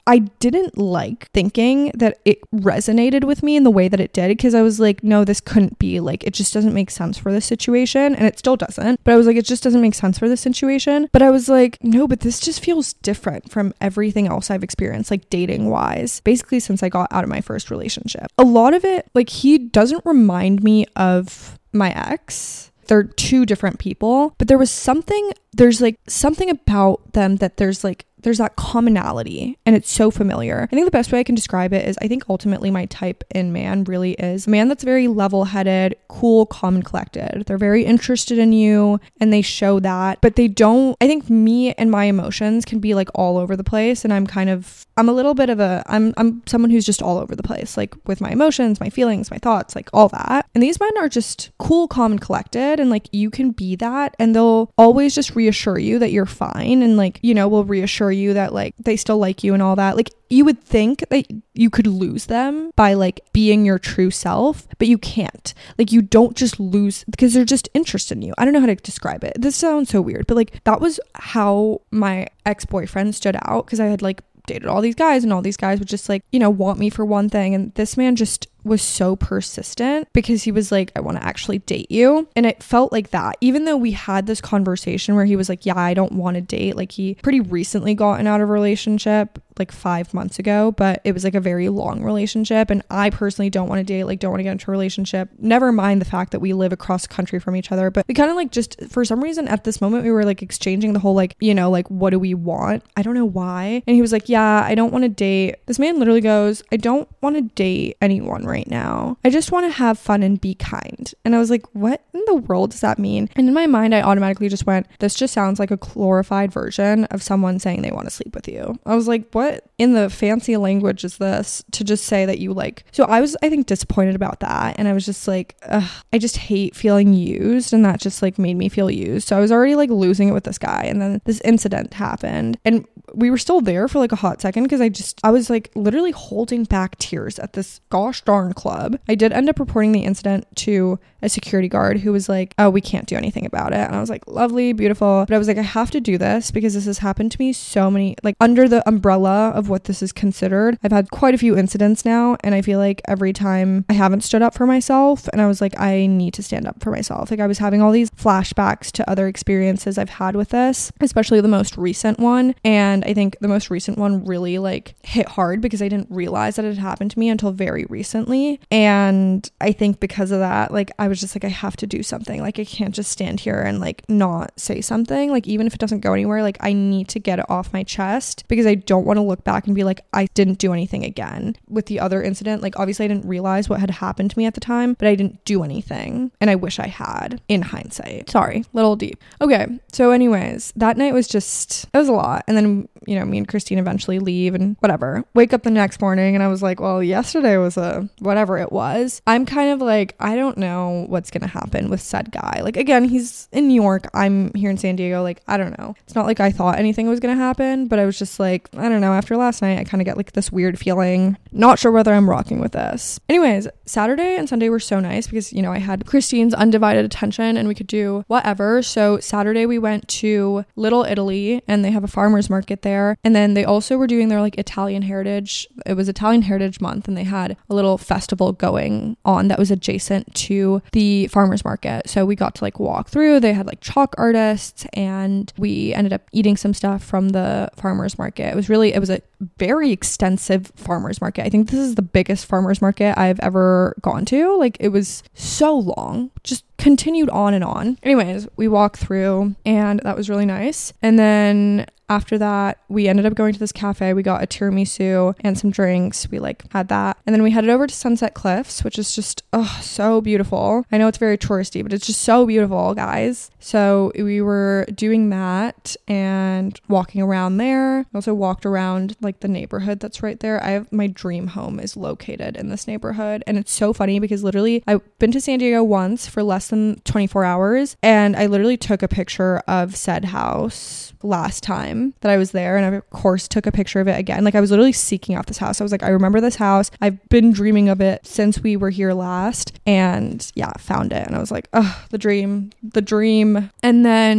I didn't like thinking that it resonated with me in the way that it did, because I was like, no, this couldn't be, like, it just doesn't make sense for this situation. And it still doesn't, but I was like, it just doesn't make sense for this situation. But I was like, no, but this just feels different from everything else I've experienced, like dating wise, basically since I got out of my first relationship. A lot of it, like, he doesn't remind me of my ex. They're two different people, but there was something, there's like something about them that there's like, there's that commonality, and it's so familiar. I think the best way I can describe it is, I think ultimately my type in man really is a man that's very level-headed, cool, calm, and collected. They're very interested in you, and they show that, but they don't, I think me and my emotions can be like all over the place, and I'm kind of, I'm a little bit of a, I'm I'm someone who's just all over the place, like with my emotions, my feelings, my thoughts, like all that. And these men are just cool, calm, and collected, and like you can be that, and they'll always just reassure you that you're fine, and like, you know, will reassure you that like they still like you and all that. Like, you would think that you could lose them by like being your true self, but you can't. Like, you don't just lose because they're just interested in you. I don't know how to describe it. This sounds so weird, but like that was how my ex-boyfriend stood out, because I had like dated all these guys, and all these guys would just like, you know, want me for one thing, and this man just was so persistent because he was like, I want to actually date you. And it felt like that, even though we had this conversation where he was like, yeah, I don't want to date. Like, he pretty recently gotten out of a relationship like five months ago, but it was like a very long relationship, and I personally don't want to date, like don't want to get into a relationship, never mind the fact that we live across the country from each other. But we kind of like, just for some reason at this moment, we were like exchanging the whole like, you know, like, what do we want? I don't know why. And he was like, yeah, I don't want to date. This man literally goes, I don't want to date anyone right now. I just want to have fun and be kind. And I was like, what in the world does that mean? And in my mind, I automatically just went, this just sounds like a glorified version of someone saying they want to sleep with you. I was like, what in the fancy language is this to just say that you like? So I was, I think, disappointed about that. And I was just like, ugh, I just hate feeling used. And that just like made me feel used. So I was already like losing it with this guy. And then this incident happened. And we were still there for like a hot second, because I just, I was like literally holding back tears at this gosh darn club. I did end up reporting the incident to a security guard who was like, oh, we can't do anything about it. And I was like, lovely, beautiful. But I was like, I have to do this because this has happened to me so many, like under the umbrella of what this is considered. I've had quite a few incidents now, and I feel like every time I haven't stood up for myself, and I was like, I need to stand up for myself. Like, I was having all these flashbacks to other experiences I've had with this, especially the most recent one. And I think the most recent one really like hit hard because I didn't realize that it had happened to me until very recently. And I think because of that, like, I was just like, I have to do something. Like, I can't just stand here and like not say something. Like, even if it doesn't go anywhere, like, I need to get it off my chest, because I don't want to look back and be like, I didn't do anything again. With the other incident, like, obviously I didn't realize what had happened to me at the time, but I didn't do anything, and I wish I had, in hindsight. Sorry, little deep. Okay, so anyways, that night was just, it was a lot. And then, you know, me and Christine eventually leave and whatever. Wake up the next morning, and I was like, well, yesterday was a whatever it was. I'm kind of like, I don't know what's gonna happen with said guy. Like, again, he's in New York, I'm here in San Diego. Like, I don't know. It's not like I thought anything was gonna happen, but I was just like, I don't know. After last night, I kind of get like this weird feeling. Not sure whether I'm rocking with this. Anyways, Saturday and Sunday were so nice because, you know, I had Christine's undivided attention and we could do whatever. So Saturday we went to Little Italy, and they have a farmer's market there. And then they also were doing their like Italian heritage. It was Italian Heritage Month, and they had a little festival going on that was adjacent to the farmer's market. So we got to like walk through. They had like chalk artists, and we ended up eating some stuff from the farmer's market. It was really, it was a very extensive farmer's market. I think this is the biggest farmer's market I've ever gone to. Like, it was so long, just continued on and on. Anyways, we walked through, and that was really nice. And then after that, we ended up going to this cafe. We got a tiramisu and some drinks. We like had that. And then we headed over to Sunset Cliffs, which is just, oh, so beautiful. I know it's very touristy, but it's just so beautiful, guys. So we were doing that and walking around there. We also walked around like the neighborhood that's right there. I have, my dream home is located in this neighborhood. And it's so funny because literally I've been to San Diego once for less than twenty-four hours. And I literally took a picture of said house last time that I was there, and I of course took a picture of it again. Like, I was literally seeking out this house. I was like, I remember this house. I've been dreaming of it since we were here last, and yeah, found it. And I was like, oh, the dream, the dream. And then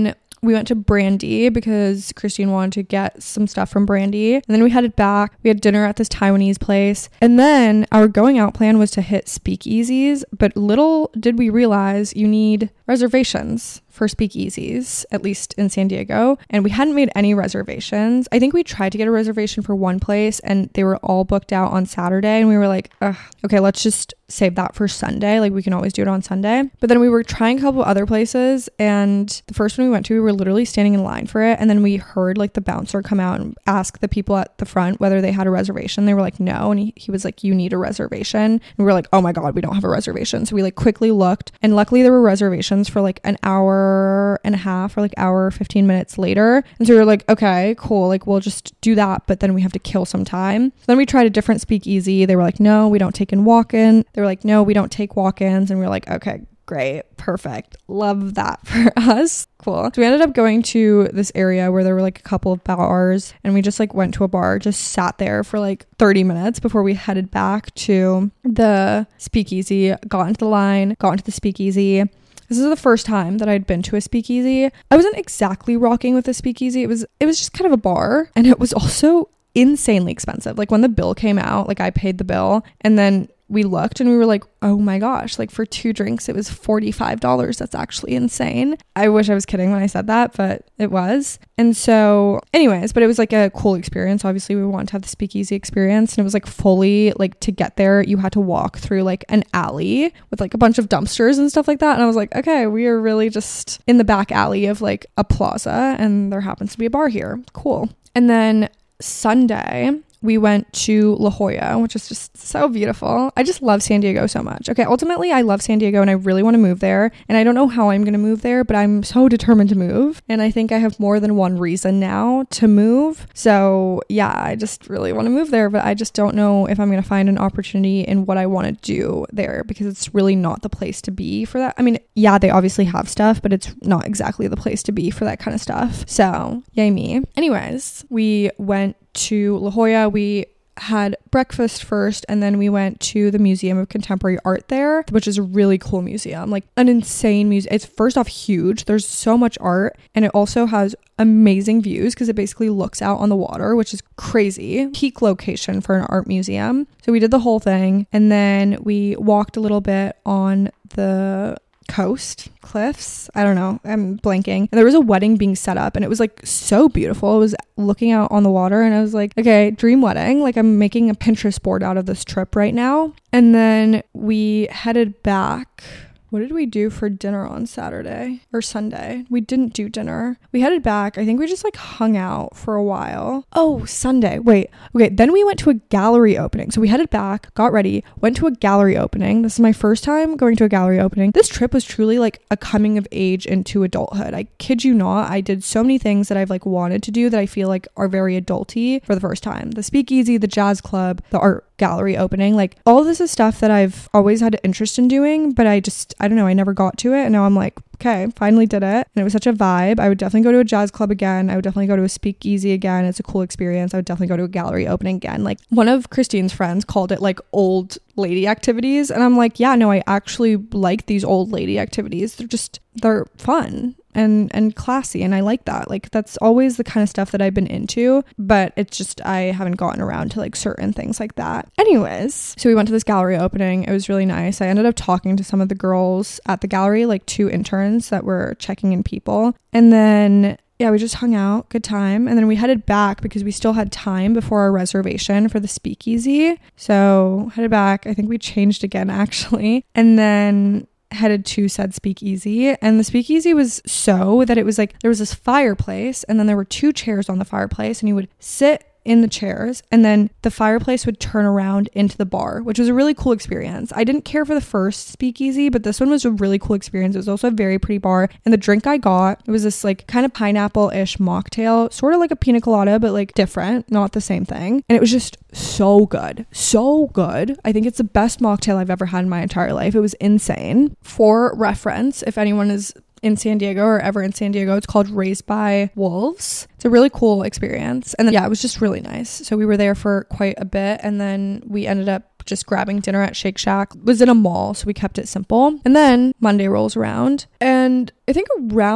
we went to Brandy because Christine wanted to get some stuff from Brandy. And then we headed back. We had dinner at this Taiwanese place. And then our going out plan was to hit speakeasies. But little did we realize you need reservations for speakeasies, at least in San Diego. And we hadn't made any reservations. I think we tried to get a reservation for one place and they were all booked out on Saturday. And we were like, ugh, okay, let's just save that for Sunday. Like we can always do it on Sunday. But then we were trying a couple other places, and the first one we went to, we were literally standing in line for it. And then we heard like the bouncer come out and ask the people at the front whether they had a reservation. They were like, no. And he, he was like, you need a reservation. And we were like, oh my God, we don't have a reservation. So we like quickly looked, and luckily there were reservations for like an hour and a half or like hour, fifteen minutes later. And so we were like, okay, cool. Like we'll just do that. But then we have to kill some time. So then we tried a different speakeasy. They were like, no, we don't take in walk-in. They were like, no, we don't take walk-ins. And we were like, okay, great, perfect, love that for us. Cool. So we ended up going to this area where there were like a couple of bars, and we just like went to a bar, just sat there for like thirty minutes before we headed back to the speakeasy, got into the line, got into the speakeasy. This is the first time that I'd been to a speakeasy. I wasn't exactly rocking with the speakeasy. It was it was just kind of a bar, and it was also insanely expensive. Like when the bill came out, like I paid the bill, and then we looked and we were like, oh my gosh, like for two drinks it was forty-five dollars. That's actually insane. I wish I was kidding when I said that, but it was. And so anyways, but it was like a cool experience. Obviously we wanted to have the speakeasy experience, and it was like fully like, to get there you had to walk through like an alley with like a bunch of dumpsters and stuff like that. And I was like, okay, we are really just in the back alley of like a plaza, and there happens to be a bar here. Cool. And then Sunday we went to La Jolla, which is just so beautiful. I just love San Diego so much. Okay, ultimately, I love San Diego and I really want to move there. And I don't know how I'm going to move there, but I'm so determined to move. And I think I have more than one reason now to move. So yeah, I just really want to move there, but I just don't know if I'm going to find an opportunity in what I want to do there, because it's really not the place to be for that. I mean, yeah, they obviously have stuff, but it's not exactly the place to be for that kind of stuff. So yay me. Anyways, we went to La Jolla. We had breakfast first, and then we went to the Museum of Contemporary Art there, which is a really cool museum, like an insane museum. It's first off huge. There's so much art, and it also has amazing views because it basically looks out on the water, which is crazy. Peak location for an art museum. So we did the whole thing, and then we walked a little bit on the coast cliffs. I don't know, I'm blanking. And there was a wedding being set up, and it was like so beautiful. It was looking out on the water, and I was like, okay, dream wedding. Like I'm making a Pinterest board out of this trip right now. And then we headed back. What did we do for dinner on Saturday or Sunday? We didn't do dinner. We headed back. I think we just like hung out for a while. Oh, Sunday. Wait. Okay. Then we went to a gallery opening. So we headed back, got ready, went to a gallery opening. This is my first time going to a gallery opening. This trip was truly like a coming of age into adulthood. I kid you not. I did so many things that I've like wanted to do that I feel like are very adulty for the first time. The speakeasy, the jazz club, the art gallery opening, like all of this is stuff that I've always had an interest in doing, but I just, I don't know, I never got to it. And now I'm like, okay, finally did it. And it was such a vibe. I would definitely go to a jazz club again. I would definitely go to a speakeasy again. It's a cool experience. I would definitely go to a gallery opening again. Like one of Christine's friends called it like old lady activities. And I'm like, yeah, no, I actually like these old lady activities. They're just, they're fun and and classy, and I like that. Like that's always the kind of stuff that I've been into, but it's just I haven't gotten around to like certain things like that. Anyways, so we went to this gallery opening. It was really nice. I ended up talking to some of the girls at the gallery, like two interns that were checking in people, and then yeah, we just hung out, good time. And then we headed back because we still had time before our reservation for the speakeasy. So headed back. I think we changed again actually, and then headed to said speakeasy. And the speakeasy was so that it was like there was this fireplace, and then there were two chairs on the fireplace, and you would sit in the chairs, and then the fireplace would turn around into the bar, which was a really cool experience. I didn't care for the first speakeasy, but this one was a really cool experience. It was also a very pretty bar, and the drink I got, it was this like kind of pineapple-ish mocktail, sort of like a pina colada, but like different, not the same thing. And it was just so good, so good. I think it's the best mocktail I've ever had in my entire life. It was insane. For reference, if anyone is in San Diego or ever in San Diego, it's called Raised by Wolves. It's a really cool experience. And then, yeah, it was just really nice. So we were there for quite a bit, and then we ended up just grabbing dinner at Shake Shack. It was in a mall, so we kept it simple. And then Monday rolls around, and I think around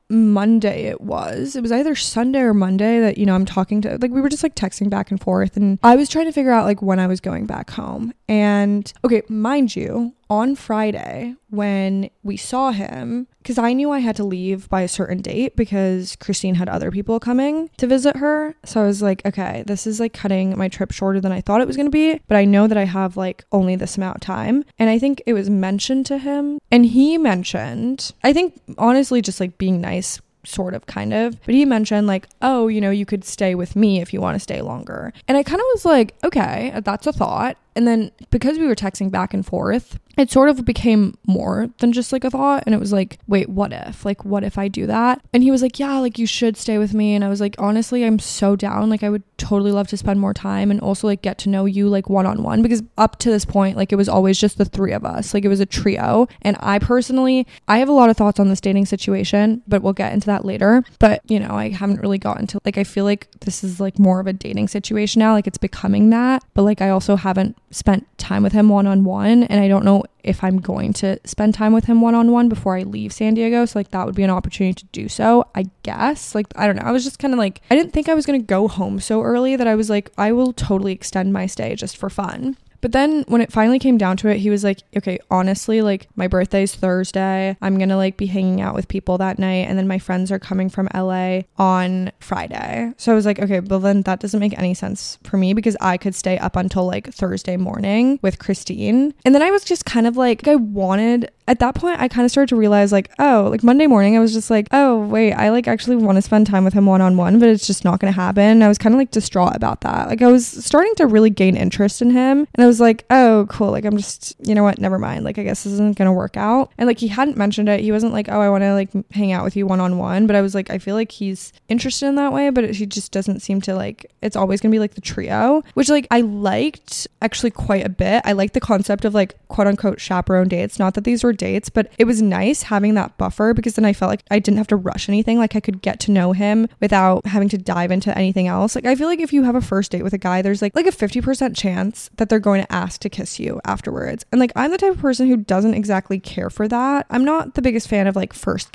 Monday it was. It was either Sunday or Monday that, you know, I'm talking to, like, we were just like texting back and forth, and I was trying to figure out like when I was going back home. And okay, mind you, on Friday when we saw him, because I knew I had to leave by a certain date because Christine had other people coming to visit her. So I was like, okay, this is like cutting my trip shorter than I thought it was going to be, but I know that I have like only this amount of time. And I think it was mentioned to him, and he mentioned, I think honestly just like being nice, sort of, kind of, but he mentioned like, oh, you know, you could stay with me if you want to stay longer. And I kind of was like, okay, that's a thought. And then because we were texting back and forth, it sort of became more than just like a thought. And it was like, wait, what if? Like, what if I do that? And he was like, yeah, like you should stay with me. And I was like, honestly, I'm so down. Like I would totally love to spend more time and also like get to know you like one-on-one, because up to this point, like it was always just the three of us. Like it was a trio. And I personally, I have a lot of thoughts on this dating situation, but we'll get into that later. But, you know, I haven't really gotten to, like, I feel like this is like more of a dating situation now. Like it's becoming that. But like I also haven't spent time with him one-on-one, and I don't know if I'm going to spend time with him one-on-one before I leave San Diego. So like that would be an opportunity to do so, I guess. Like, I don't know. I was just kind of like, I didn't think I was going to go home so early that I was like, I will totally extend my stay just for fun. But then when it finally came down to it, he was like, okay, honestly, like my birthday's Thursday. I'm going to like be hanging out with people that night. And then my friends are coming from L A on Friday. So I was like, okay, but then that doesn't make any sense for me because I could stay up until like Thursday morning with Christine. And then I was just kind of like, I wanted, at that point, I kind of started to realize like, oh, like Monday morning, I was just like, oh, wait, I like actually want to spend time with him one-on-one, but it's just not going to happen. And I was kind of like distraught about that. Like I was starting to really gain interest in him. And I was like, oh, cool. Like I'm just, you know what? Never mind. Like I guess this isn't going to work out. And like he hadn't mentioned it. He wasn't like, oh, I want to like hang out with you one-on-one. But I was like, I feel like he's interested in that way, but he just doesn't seem to like, it's always going to be like the trio, which like I liked actually quite a bit. I liked the concept of like quote unquote chaperone dates. Not that these were dates, but it was nice having that buffer because then I felt like I didn't have to rush anything. Like I could get to know him without having to dive into anything else. Like I feel like if you have a first date with a guy, there's like like a fifty percent chance that they're going to ask to kiss you afterwards. And like I'm the type of person who doesn't exactly care for that. I'm not the biggest fan of like first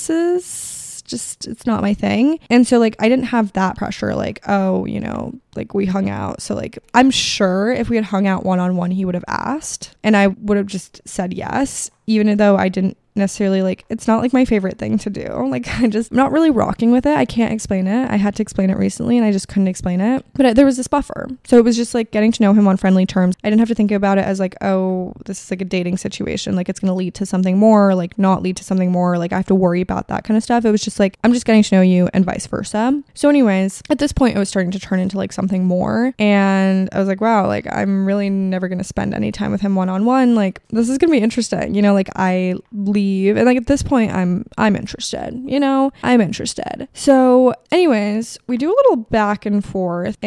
kisses. Just it's not my thing. And so like I didn't have that pressure like, oh, you know, like we hung out. So like I'm sure if we had hung out one-on-one, he would have asked and I would have just said yes, even though I didn't necessarily like, it's not like my favorite thing to do. Like I just, I'm not really rocking with it. I can't explain it. I had to explain it recently and I just couldn't explain it. But there was this buffer. So it was just like getting to know him on friendly terms. I didn't have to think about it as like, oh, this is like a dating situation. Like it's going to lead to something more, or like not lead to something more. Like I have to worry about that kind of stuff. It was just like, I'm just getting to know you and vice versa. So anyways, at this point it was starting to turn into like something more. And I was like, wow, like I'm really never going to spend any time with him one-on-one. Like this is going to be interesting. You know, like I leave and like at this point I'm I'm interested, you know, I'm interested. So anyways, we do a little back and forth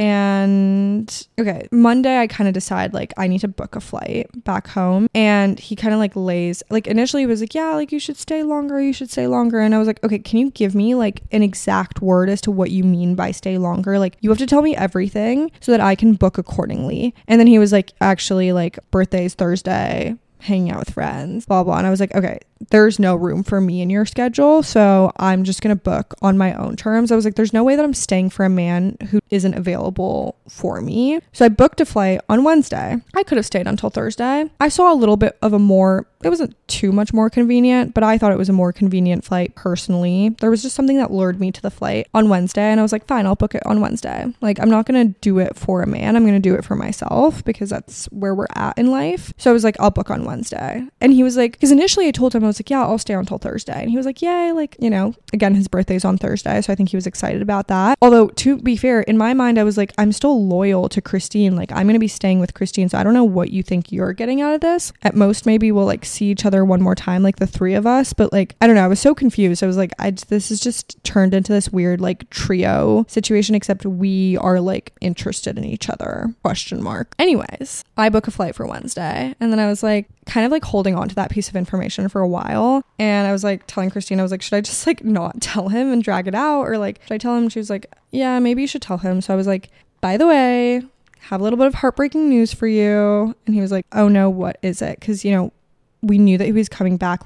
and okay, Monday I kind of decide like I need to book a flight back home, and he kind of like lays like initially he was like, yeah, like you should stay longer, you should stay longer. And I was like, okay, can you give me like an exact word as to what you mean by stay longer? Like you have to tell me everything so that I can book accordingly. And then he was like, actually like birthday's Thursday, hanging out with friends, blah blah. And I was like, okay, there's no room for me in your schedule, so I'm just gonna book on my own terms. I was like, there's no way that I'm staying for a man who isn't available for me. So I booked a flight on Wednesday. I could have stayed until Thursday. I saw a little bit of a more, it wasn't too much more convenient, but I thought it was a more convenient flight personally. There was just something that lured me to the flight on Wednesday, and I was like, fine, I'll book it on Wednesday. Like I'm not gonna do it for a man, I'm gonna do it for myself because that's where we're at in life. So I was like, I'll book on Wednesday. And he was like, because initially I told him, I was like, yeah, I'll stay until Thursday. And he was like, yay, like, you know, again, his birthday's on Thursday, so I think he was excited about that. Although, to be fair, in my mind, I was like, I'm still loyal to Christine. Like, I'm going to be staying with Christine, so I don't know what you think you're getting out of this. At most, maybe we'll, like, see each other one more time, like, the three of us. But, like, I don't know. I was so confused. I was like, I, this is just turned into this weird, like, trio situation, except we are, like, interested in each other, question mark. Anyways, I book a flight for Wednesday, and then I was like, kind of like holding on to that piece of information for a while. And I was like telling Christine, I was like, should I just like not tell him and drag it out? Or like, should I tell him? She was like, yeah, maybe you should tell him. So I was like, by the way, have a little bit of heartbreaking news for you. And he was like, oh no, what is it? Because, you know, we knew that he was coming back like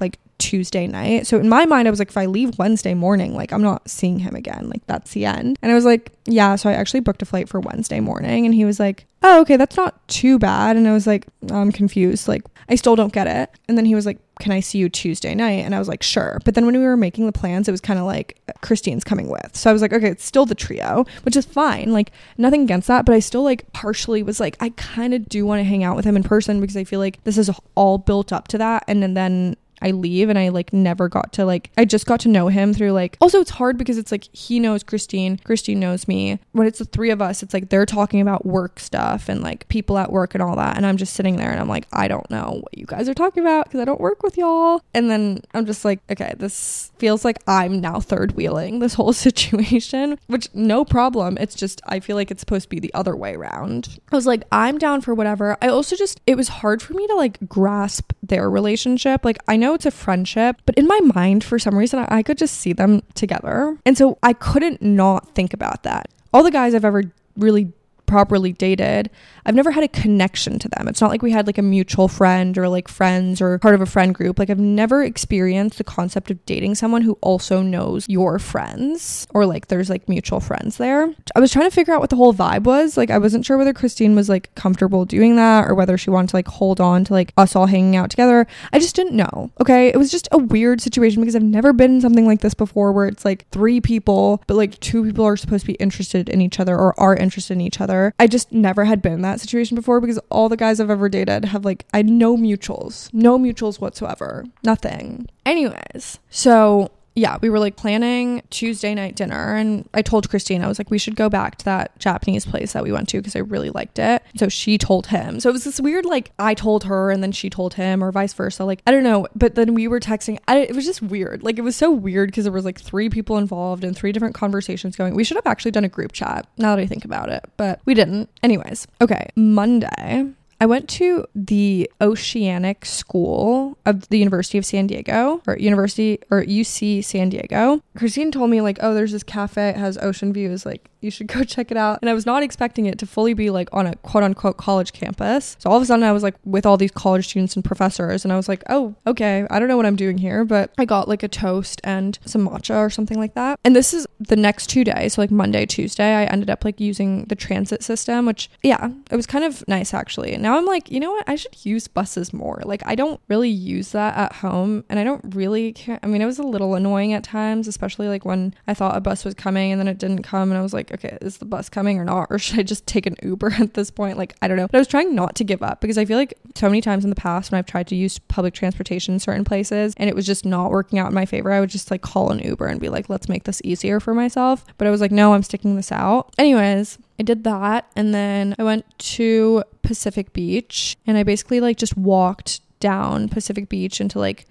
Tuesday night. So in my mind, I was like, if I leave Wednesday morning, like I'm not seeing him again. Like that's the end. And I was like, yeah. So I actually booked a flight for Wednesday morning. And he was like, oh, okay, that's not too bad. And I was like, I'm confused. Like, I still don't get it. And then he was like, can I see you Tuesday night? And I was like, sure. But then when we were making the plans, it was kind of like Christine's coming with. So I was like, okay, it's still the trio, which is fine. Like nothing against that. But I still like partially was like, I kind of do want to hang out with him in person because I feel like this is all built up to that. And then, then I leave and I like never got to like, I just got to know him through like, also it's hard because it's like he knows Christine, Christine knows me. When it's the three of us, it's like they're talking about work stuff and like people at work and all that. And I'm just sitting there and I'm like, I don't know what you guys are talking about because I don't work with y'all. And then I'm just like, okay, this feels like I'm now third wheeling this whole situation, which no problem. It's just, I feel like it's supposed to be the other way around. I was like, I'm down for whatever. I also just, it was hard for me to like grasp their relationship. Like I know it's a friendship, but in my mind, for some reason, I could just see them together. And so I couldn't not think about that. All the guys I've ever really properly dated, I've never had a connection to them. It's not like we had like a mutual friend or like friends or part of a friend group. Like I've never experienced the concept of dating someone who also knows your friends or like there's like mutual friends there. I was trying to figure out what the whole vibe was. Like I wasn't sure whether Christine was like comfortable doing that or whether she wanted to like hold on to like us all hanging out together. I just didn't know. Okay. It was just a weird situation because I've never been in something like this before where it's like three people, but like two people are supposed to be interested in each other or are interested in each other. I just never had been in that situation before because all the guys I've ever dated have like, I had no mutuals, no mutuals whatsoever, nothing. Anyways, so yeah, we were like planning Tuesday night dinner and I told Christine, I was like, we should go back to that Japanese place that we went to because I really liked it. So she told him. So it was this weird, like I told her and then she told him or vice versa. Like, I don't know. But then we were texting. I, it was just weird. Like it was so weird because there was like three people involved and three different conversations going. We should have actually done a group chat now that I think about it, but we didn't. Anyways, okay. Monday, I went to the Oceanic School of the University of San Diego or University or U C San Diego. Christine told me like, oh, there's this cafe, it has ocean views. Like you should go check it out. And I was not expecting it to fully be like on a quote unquote college campus. So all of a sudden I was like with all these college students and professors and I was like, oh, okay, I don't know what I'm doing here, but I got like a toast and some matcha or something like that. And this is the next two days. So like Monday, Tuesday, I ended up like using the transit system, which yeah, it was kind of nice actually. And now I'm like, you know what? I should use buses more. Like I don't really use that at home and I don't really care. I mean, it was a little annoying at times, especially like when I thought a bus was coming and then it didn't come and I was like, okay, is the bus coming or not? Or should I just take an Uber at this point? Like, I don't know. But I was trying not to give up because I feel like so many times in the past when I've tried to use public transportation in certain places and it was just not working out in my favor, I would just like call an Uber and be like, let's make this easier for myself. But I was like, no, I'm sticking this out. Anyways, I did that and then I went to Pacific Beach and I basically like just walked down Pacific Beach into like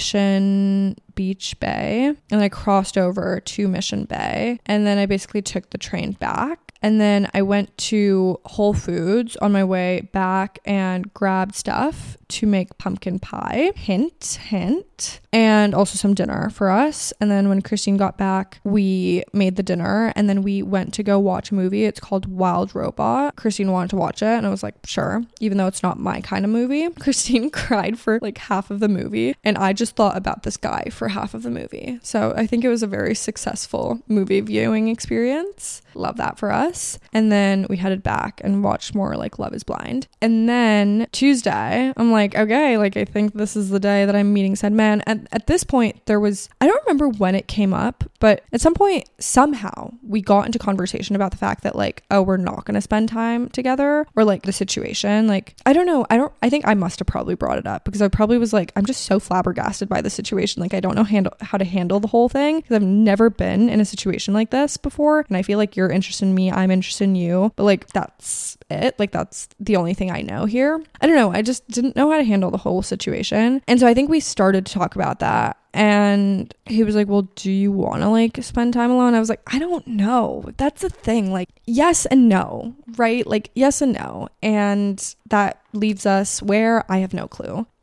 Mission Beach Bay and I crossed over to Mission Bay and then I basically took the train back. And then I went to Whole Foods on my way back and grabbed stuff to make pumpkin pie. Hint, hint. And also some dinner for us. And then when Christine got back, we made the dinner and then we went to go watch a movie. It's called Wild Robot. Christine wanted to watch it and I was like, sure, even though it's not my kind of movie. Christine cried for like half of the movie and I just thought about this guy for half of the movie. So I think it was a very successful movie viewing experience. Love that for us. And then we headed back and watched more like Love is Blind. And then Tuesday, I'm like, okay, like I think this is the day that I'm meeting said man. At, at this point, there was, I don't remember when it came up, but at some point, somehow we got into conversation about the fact that like, oh, we're not going to spend time together or like the situation. Like, I don't know. I don't, I think I must have probably brought it up because I probably was like, I'm just so flabbergasted by the situation. Like, I don't know handle how to handle the whole thing because I've never been in a situation like this before. And I feel like you're interested in me, I'm interested in you, but like, that's it. Like, that's the only thing I know here. I don't know. I just didn't know how to handle the whole situation. And so I think we started to talk about that. And he was like, well, do you want to like spend time alone? I was like, I don't know. That's the thing. Like, yes and no, right? Like, yes and no. And that leaves us where I have no clue.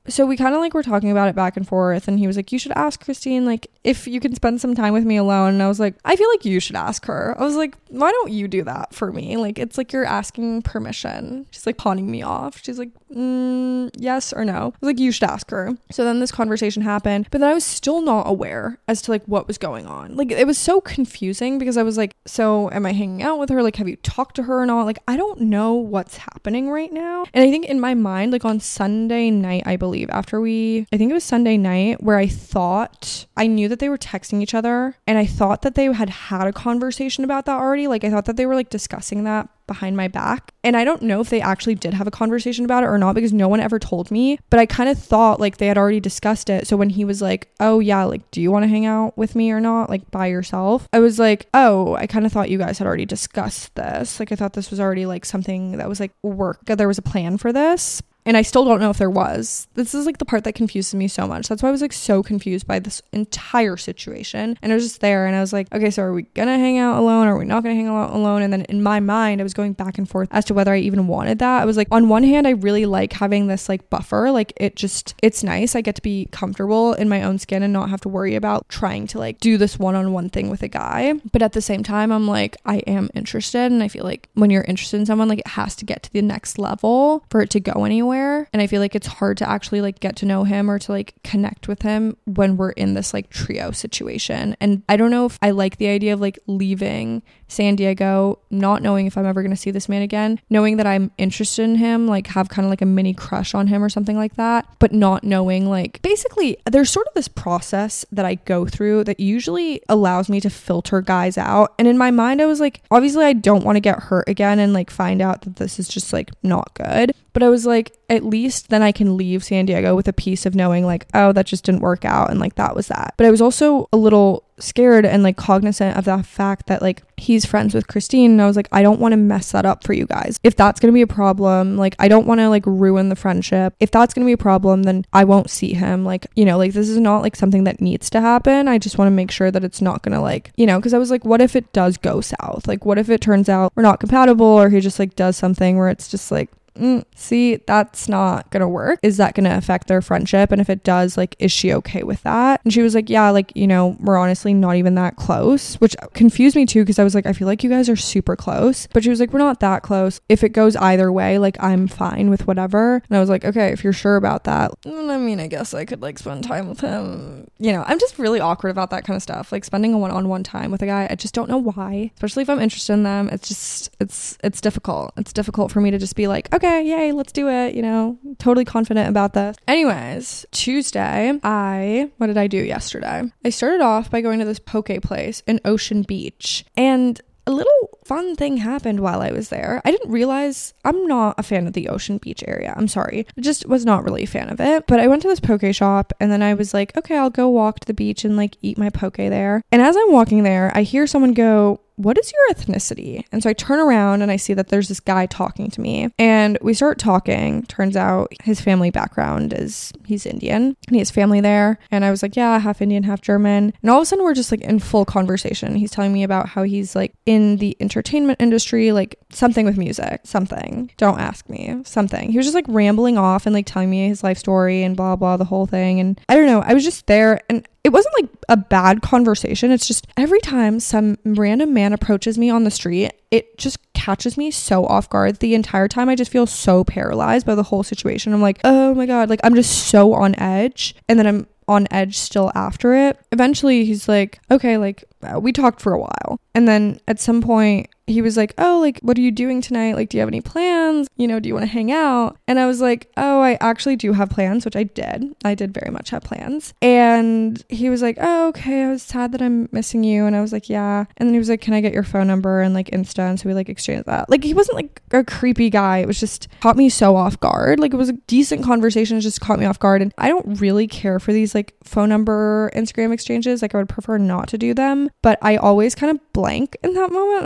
so we kind of like were talking about it back and forth, and he was like, you should ask Christine like if you can spend some time with me alone. And I was like, I feel like you should ask her. I was like, why don't you do that for me? Like, it's like you're asking permission. She's like pawning me off. She's like, mm, yes or no. I was like, you should ask her. So then this conversation happened, but then I was still not aware as to like what was going on. Like, it was so confusing because I was like, so am I hanging out with her? Like, have you talked to her or not? Like, I don't know what's happening right now. And I think in my mind, like on Sunday night, I believe after we, I think it was Sunday night where I thought I knew that they were texting each other, and I thought that they had had a conversation about that already. Like, I thought that they were like discussing that behind my back, and I don't know if they actually did have a conversation about it or not, because no one ever told me, but I kind of thought like they had already discussed it. So when he was like, oh yeah, like, do you want to hang out with me or not, like by yourself, I was like, oh, I kind of thought you guys had already discussed this. Like, I thought this was already like something that was like work, there was a plan for this. And I still don't know if there was. This is like the part that confuses me so much. That's why I was like so confused by this entire situation. And I was just there and I was like, okay, so are we gonna hang out alone? Or are we not gonna hang out alone? And then in my mind, I was going back and forth as to whether I even wanted that. I was like, on one hand, I really like having this like buffer. Like, it just, it's nice. I get to be comfortable in my own skin and not have to worry about trying to like do this one-on-one thing with a guy. But at the same time, I'm like, I am interested. And I feel like when you're interested in someone, like, it has to get to the next level for it to go anywhere. And I feel like it's hard to actually like get to know him or to like connect with him when we're in this like trio situation. And I don't know if I like the idea of like leaving San Diego, not knowing if I'm ever going to see this man again, knowing that I'm interested in him, like have kind of like a mini crush on him or something like that, but not knowing, like, basically there's sort of this process that I go through that usually allows me to filter guys out. And in my mind, I was like, obviously I don't want to get hurt again and like find out that this is just like not good. But I was like, at least then I can leave San Diego with a piece of knowing like, oh, that just didn't work out. And like, that was that. But I was also a little scared and like cognizant of the fact that like he's friends with Christine. And I was like, I don't want to mess that up for you guys. If that's going to be a problem, like, I don't want to like ruin the friendship. If that's going to be a problem, then I won't see him. Like, you know, like, this is not like something that needs to happen. I just want to make sure that it's not going to like, you know, because I was like, what if it does go south? Like, what if it turns out we're not compatible, or he just like does something where it's just like, Mm, see, that's not gonna work. Is that gonna affect their friendship? And if it does, like, is she okay with that? And she was like, yeah, like, you know, we're honestly not even that close, which confused me too, because I was like, I feel like you guys are super close. But she was like, we're not that close. If it goes either way, like, I'm fine with whatever. And I was like, okay, if you're sure about that, I mean, I guess I could like spend time with him. You know, I'm just really awkward about that kind of stuff, like spending a one-on-one time with a guy. I just don't know why, especially if I'm interested in them. It's just, it's it's difficult. It's difficult for me to just be like, okay, okay, yay, let's do it, you know, totally confident about this. Anyways, Tuesday, I, what did I do yesterday? I started off by going to this poke place in Ocean Beach, and a little fun thing happened while I was there. I didn't realize, I'm not a fan of the Ocean Beach area. I'm sorry. I just was not really a fan of it. But I went to this poke shop, and then I was like, okay, I'll go walk to the beach and like eat my poke there. And as I'm walking there, I hear someone go, what is your ethnicity? And so I turn around and I see that there's this guy talking to me, and we start talking. Turns out his family background is he's Indian and he has family there. And I was like, yeah, half Indian, half German. And all of a sudden we're just like in full conversation. He's telling me about how he's like in the entertainment industry, like something with music, something. Don't ask me, something. He was just like rambling off and like telling me his life story and blah, blah, the whole thing. And I don't know, I was just there, and it wasn't like a bad conversation. It's just every time some random man approaches me on the street, it just catches me so off guard. The entire time I just feel so paralyzed by the whole situation. I'm like, oh my God, like I'm just so on edge. And then I'm on edge still after it. Eventually he's like, okay, like uh, we talked for a while. And then at some point he was like, oh, like, what are you doing tonight? Like, do you have any plans? You know, do you want to hang out? And I was like, oh, I actually do have plans, which I did. I did very much have plans. And he was like, oh, okay, I was sad that I'm missing you. And I was like, yeah. And then he was like, can I get your phone number and like Insta? And so we like exchanged that. Like, he wasn't like a creepy guy. It was just caught me so off guard. Like, it was a decent conversation. It just caught me off guard. And I don't really care for these like phone number Instagram exchanges. Like, I would prefer not to do them. But I always kind of blank in that moment. I'm just like,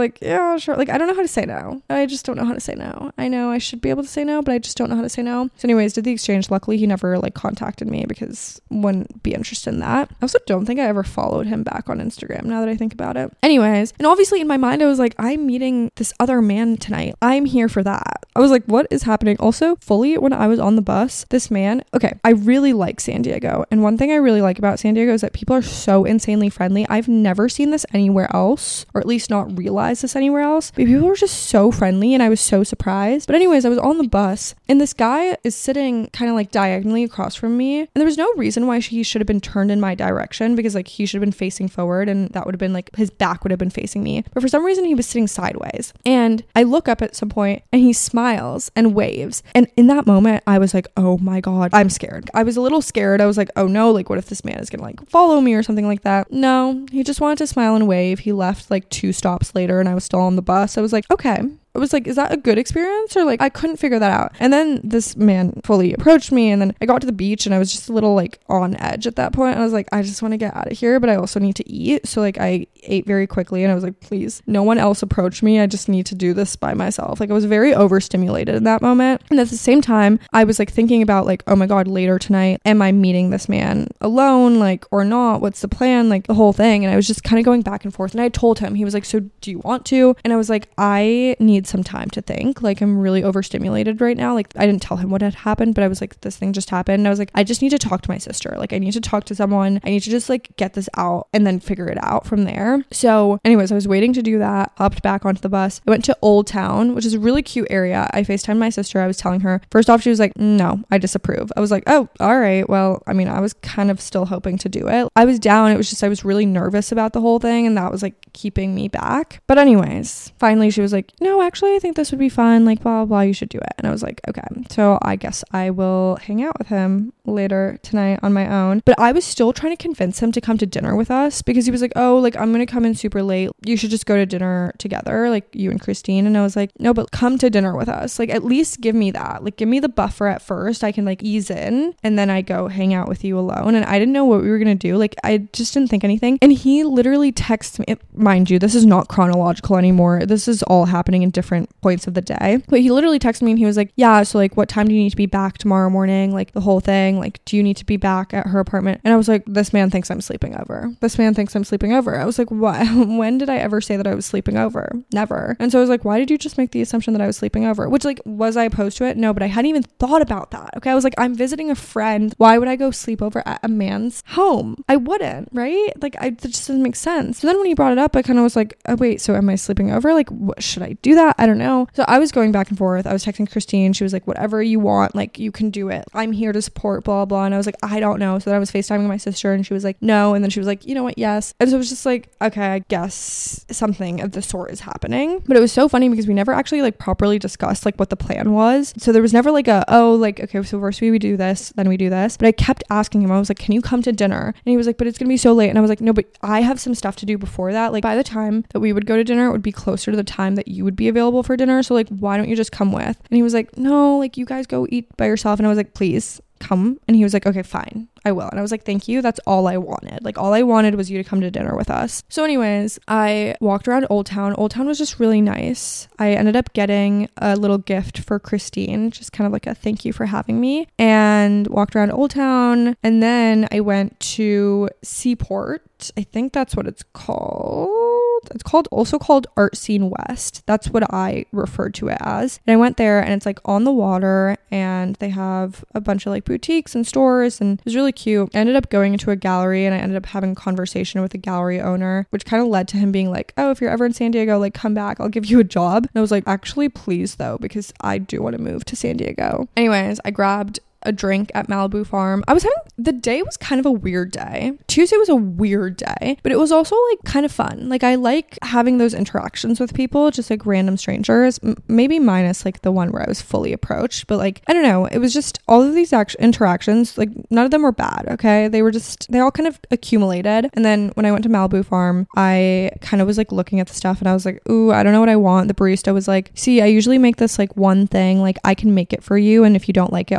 like, yeah, sure. Like, I don't know how to say no. I just don't know how to say no. I know I should be able to say no, but I just don't know how to say no. So anyways, did the exchange. Luckily, he never like contacted me because wouldn't be interested in that. I also don't think I ever followed him back on Instagram now that I think about it. Anyways, and obviously in my mind, I was like, I'm meeting this other man tonight. I'm here for that. I was like, what is happening? Also, fully when I was on the bus, this man, okay, I really like San Diego. And one thing I really like about San Diego is that people are so insanely friendly. I've never seen this anywhere else, or at least not realized this anywhere else. But people were just so friendly and I was so surprised. But anyways, I was on the bus and this guy is sitting kind of like diagonally across from me. And there was no reason why he should have been turned in my direction, because like he should have been facing forward and that would have been like his back would have been facing me. But for some reason he was sitting sideways. And I look up at some point and he smiles and waves. And in that moment, I was like, oh my God, I'm scared. I was a little scared. I was like, oh no, like what if this man is gonna like follow me or something like that? No, he just wanted to smile and wave. He left like two stops later and I was still on the bus. I was like, okay. I was like, is that a good experience? Or like, I couldn't figure that out. And then this man fully approached me and then I got to the beach and I was just a little like on edge at that point. I was like, I just want to get out of here, but I also need to eat. So like I ate very quickly and I was like, please, no one else approach me. I just need to do this by myself. Like I was very overstimulated in that moment. And at the same time, I was like thinking about like, oh my God, later tonight, am I meeting this man alone? Like, or not? What's the plan? Like the whole thing. And I was just kind of going back and forth. And I told him, he was like, so do you want to? And I was like, I need some time to think. Like I'm really overstimulated right now. Like I didn't tell him what had happened, but I was like, this thing just happened. And I was like, I just need to talk to my sister. Like I need to talk to someone. I need to just like get this out and then figure it out from there. So anyways, I was waiting to do that, hopped back onto the bus. I went to Old Town, which is a really cute area. I FaceTimed my sister. I was telling her, first off, she was like, no, I disapprove. I was like, oh, all right. Well, I mean, I was kind of still hoping to do it. I was down. It was just, I was really nervous about the whole thing. And that was like keeping me back. But anyways, finally she was like, no, actually, I think this would be fun, like blah, blah, blah, you should do it. And I was like, okay, so I guess I will hang out with him later tonight on my own. But I was still trying to convince him to come to dinner with us because he was like, oh, like I'm gonna come in super late, you should just go to dinner together, like you and Christine. And I was like, no, but come to dinner with us, like at least give me that, like give me the buffer at first, I can like ease in and then I go hang out with you alone. And I didn't know what we were gonna do, like I just didn't think anything. And he literally texts me, mind you, this is not chronological anymore, this is all happening in different points of the day, but he literally texted me and he was like, yeah, so like what time do you need to be back tomorrow morning, like the whole thing, like do you need to be back at her apartment? And I was like, this man thinks I'm sleeping over this man thinks I'm sleeping over. I was like, what? When did I ever say that I was sleeping over? Never. And so I was like, why did you just make the assumption that I was sleeping over? Which like, was I opposed to it? No, but I hadn't even thought about that. Okay, I was like, I'm visiting a friend, why would I go sleep over at a man's home? I wouldn't, right? Like I, that just doesn't make sense. So then when he brought it up, I kind of was like, oh wait, so am I sleeping over? Like what, should I do that? I don't know. So I was going back and forth. I was texting Christine. She was like, whatever you want, like you can do it, I'm here to support, blah blah. And I was like, I don't know. So then I was FaceTiming my sister and she was like, no. And then she was like, you know what, yes. And so it was just like, okay, I guess something of the sort is happening. But it was so funny because we never actually like properly discussed like what the plan was. So there was never like a, oh, like, okay, so first we, we do this, then we do this. But I kept asking him, I was like, can you come to dinner? And he was like, but it's gonna be so late. And I was like, no, but I have some stuff to do before that. Like by the time that we would go to dinner, it would be closer to the time that you would be available for dinner. So like, why don't you just come with? And he was like, no, like you guys go eat by yourself. And I was like, please come. And he was like, okay, fine, I will. And I was like, thank you, that's all I wanted. Like all I wanted was you to come to dinner with us. So anyways, I walked around Old Town. Old Town was just really nice. I ended up getting a little gift for Christine, just kind of like a thank you for having me, and walked around Old Town. And then I went to Seaport, I think that's what it's called. It's called also called Art Scene West. That's what I referred to it as. And I went there and it's like on the water and they have a bunch of like boutiques and stores and it was really cute. I ended up going into a gallery and I ended up having a conversation with the gallery owner, which kind of led to him being like, oh, if you're ever in San Diego, like come back, I'll give you a job. And I was like, actually, please though, because I do want to move to San Diego. Anyways, I grabbed a drink at Malibu Farm. I was having, the day was kind of a weird day. Tuesday was a weird day, but it was also like kind of fun. Like I like having those interactions with people, just like random strangers, M- maybe minus like the one where I was fully approached, but like, I don't know. It was just all of these act- interactions, like none of them were bad. Okay. They were just, they all kind of accumulated. And then when I went to Malibu Farm, I kind of was like looking at the stuff and I was like, ooh, I don't know what I want. The barista was like, see, I usually make this like one thing, like I can make it for you. And if you don't like it, I'll make you something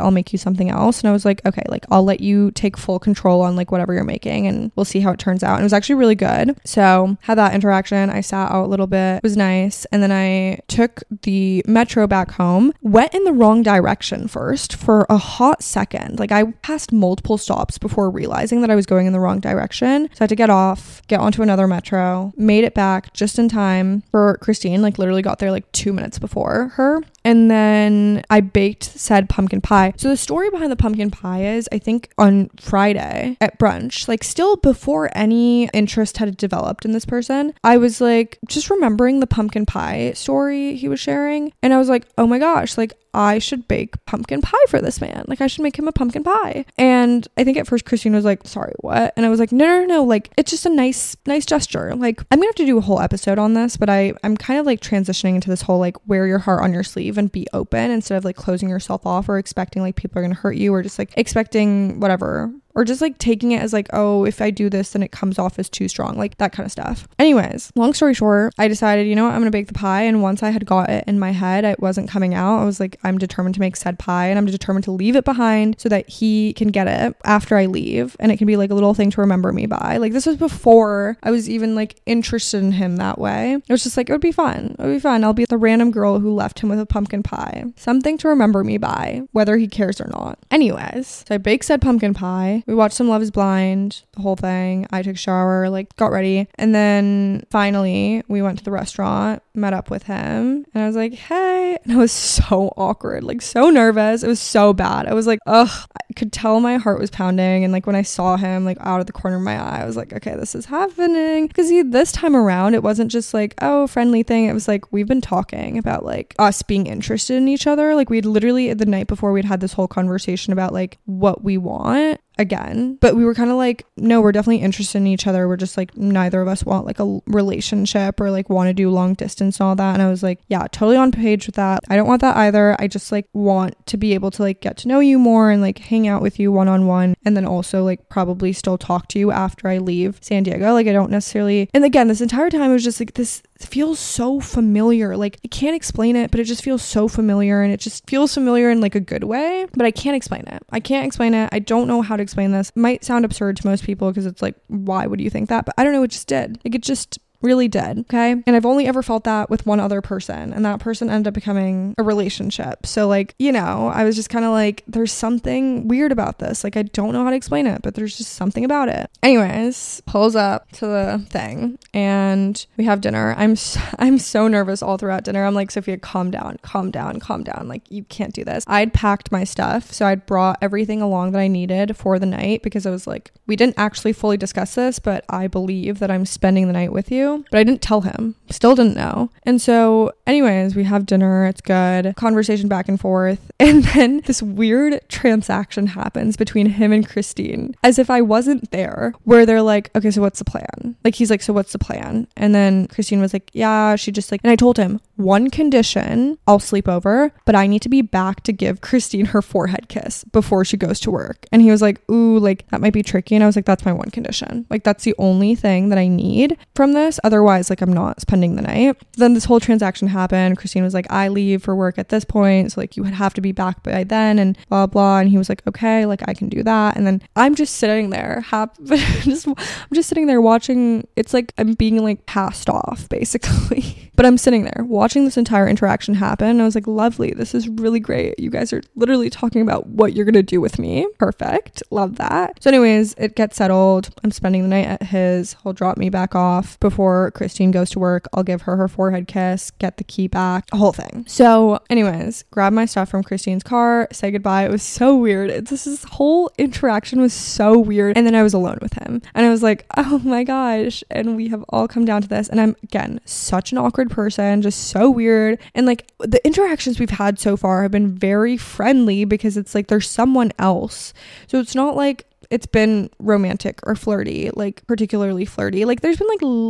something else. And I was like, okay, like I'll let you take full control on like whatever you're making and we'll see how it turns out. And it was actually really good. So had that interaction. I sat out a little bit. It was nice. And then I took the metro back home, went in the wrong direction first for a hot second. Like I passed multiple stops before realizing that I was going in the wrong direction. So I had to get off, get onto another metro, made it back just in time for Christine, like literally got there like two minutes before her. And then I baked said pumpkin pie. So the story behind the pumpkin pie is, I think on Friday at brunch, like still before any interest had developed in this person, I was like just remembering the pumpkin pie story he was sharing. And I was like, oh my gosh, like I should bake pumpkin pie for this man. Like I should make him a pumpkin pie. And I think at first Christine was like, sorry, what? And I was like, no, no, no, like it's just a nice, nice gesture. Like I'm gonna have to do a whole episode on this, but I, I'm kind of like transitioning into this whole like wear your heart on your sleeve and be open instead of like closing yourself off or expecting like people are gonna hurt you or just like expecting whatever. Or just like taking it as like, oh, if I do this, then it comes off as too strong, like that kind of stuff. Anyways, long story short, I decided, you know what, I'm gonna bake the pie. And once I had got it in my head, it wasn't coming out. I was like, I'm determined to make said pie and I'm determined to leave it behind so that he can get it after I leave. And it can be like a little thing to remember me by. Like this was before I was even like interested in him that way. It was just like, it would be fun. It would be fun. I'll be the random girl who left him with a pumpkin pie. Something to remember me by, whether he cares or not. Anyways, so I baked said pumpkin pie. We watched some Love is Blind, the whole thing. I took a shower, like got ready. And then finally we went to the restaurant, met up with him. And I was like, hey. And I was so awkward, like so nervous. It was so bad. I was like, ugh, I could tell my heart was pounding. And like when I saw him like out of the corner of my eye, I was like, okay, this is happening. Because this time around, it wasn't just like, oh, friendly thing. It was like, we've been talking about like us being interested in each other. Like we'd literally the night before we'd had this whole conversation about like what we want again, but we were kind of like, no, we're definitely interested in each other. We're just like, neither of us want like a relationship or like want to do long distance and all that. And I was like, yeah, totally on page with that. I don't want that either. I just like want to be able to like get to know you more and like hang out with you one-on-one, and then also like probably still talk to you after I leave San Diego. Like I don't necessarily, and again, this entire time it was just like, this feels so familiar. Like I can't explain it, but it just feels so familiar, and it just feels familiar in like a good way, but I can't explain it. I can't explain it. I don't know how to explain this. It might sound absurd to most people because it's like, why would you think that? But I don't know, it just did. Like it just really did. Okay. And I've only ever felt that with one other person, and that person ended up becoming a relationship. So like, you know, I was just kind of like, there's something weird about this. Like I don't know how to explain it, but there's just something about it. Anyways, pulls up to the thing and we have dinner. I'm so, I'm so nervous all throughout dinner. I'm like, Sophia, calm down, calm down, calm down. Like you can't do this. I'd packed my stuff. So I'd brought everything along that I needed for the night because I was like, we didn't actually fully discuss this, but I believe that I'm spending the night with you. But I didn't tell him, still didn't know. And so anyways, we have dinner, it's good, conversation back and forth, and then this weird transaction happens between him and Christine, as if I wasn't there, where they're like, okay, so what's the plan? Like he's like, so what's the plan? And then Christine was like, yeah, she just like, and I told him, one condition, I'll sleep over, but I need to be back to give Christine her forehead kiss before she goes to work. And he was like, ooh, like that might be tricky. And I was like, that's my one condition. Like that's the only thing that I need from this. Otherwise, like I'm not spending the night. Then this whole transaction happened. Christine was like, I leave for work at this point, so like you would have to be back by then and blah blah. And he was like, okay, like I can do that. And then I'm just sitting there happy just I'm just sitting there watching. It's like I'm being like passed off basically. But I'm sitting there watching this entire interaction happen. And I was like, lovely, this is really great. You guys are literally talking about what you're gonna do with me. Perfect, love that. So anyways, it gets settled. I'm spending the night at his. He'll drop me back off before Christine goes to work. I'll give her her forehead kiss, get the key back, a whole thing. So anyways, grab my stuff from Christine's car, say goodbye. It was so weird. It, this, this whole interaction was so weird. And then I was alone with him. And I was like, oh my gosh. And we have all come down to this. And I'm, again, such an awkward person, just so weird. And like the interactions we've had so far have been very friendly because it's like there's someone else. So it's not like it's been romantic or flirty, like particularly flirty. Like there's been like little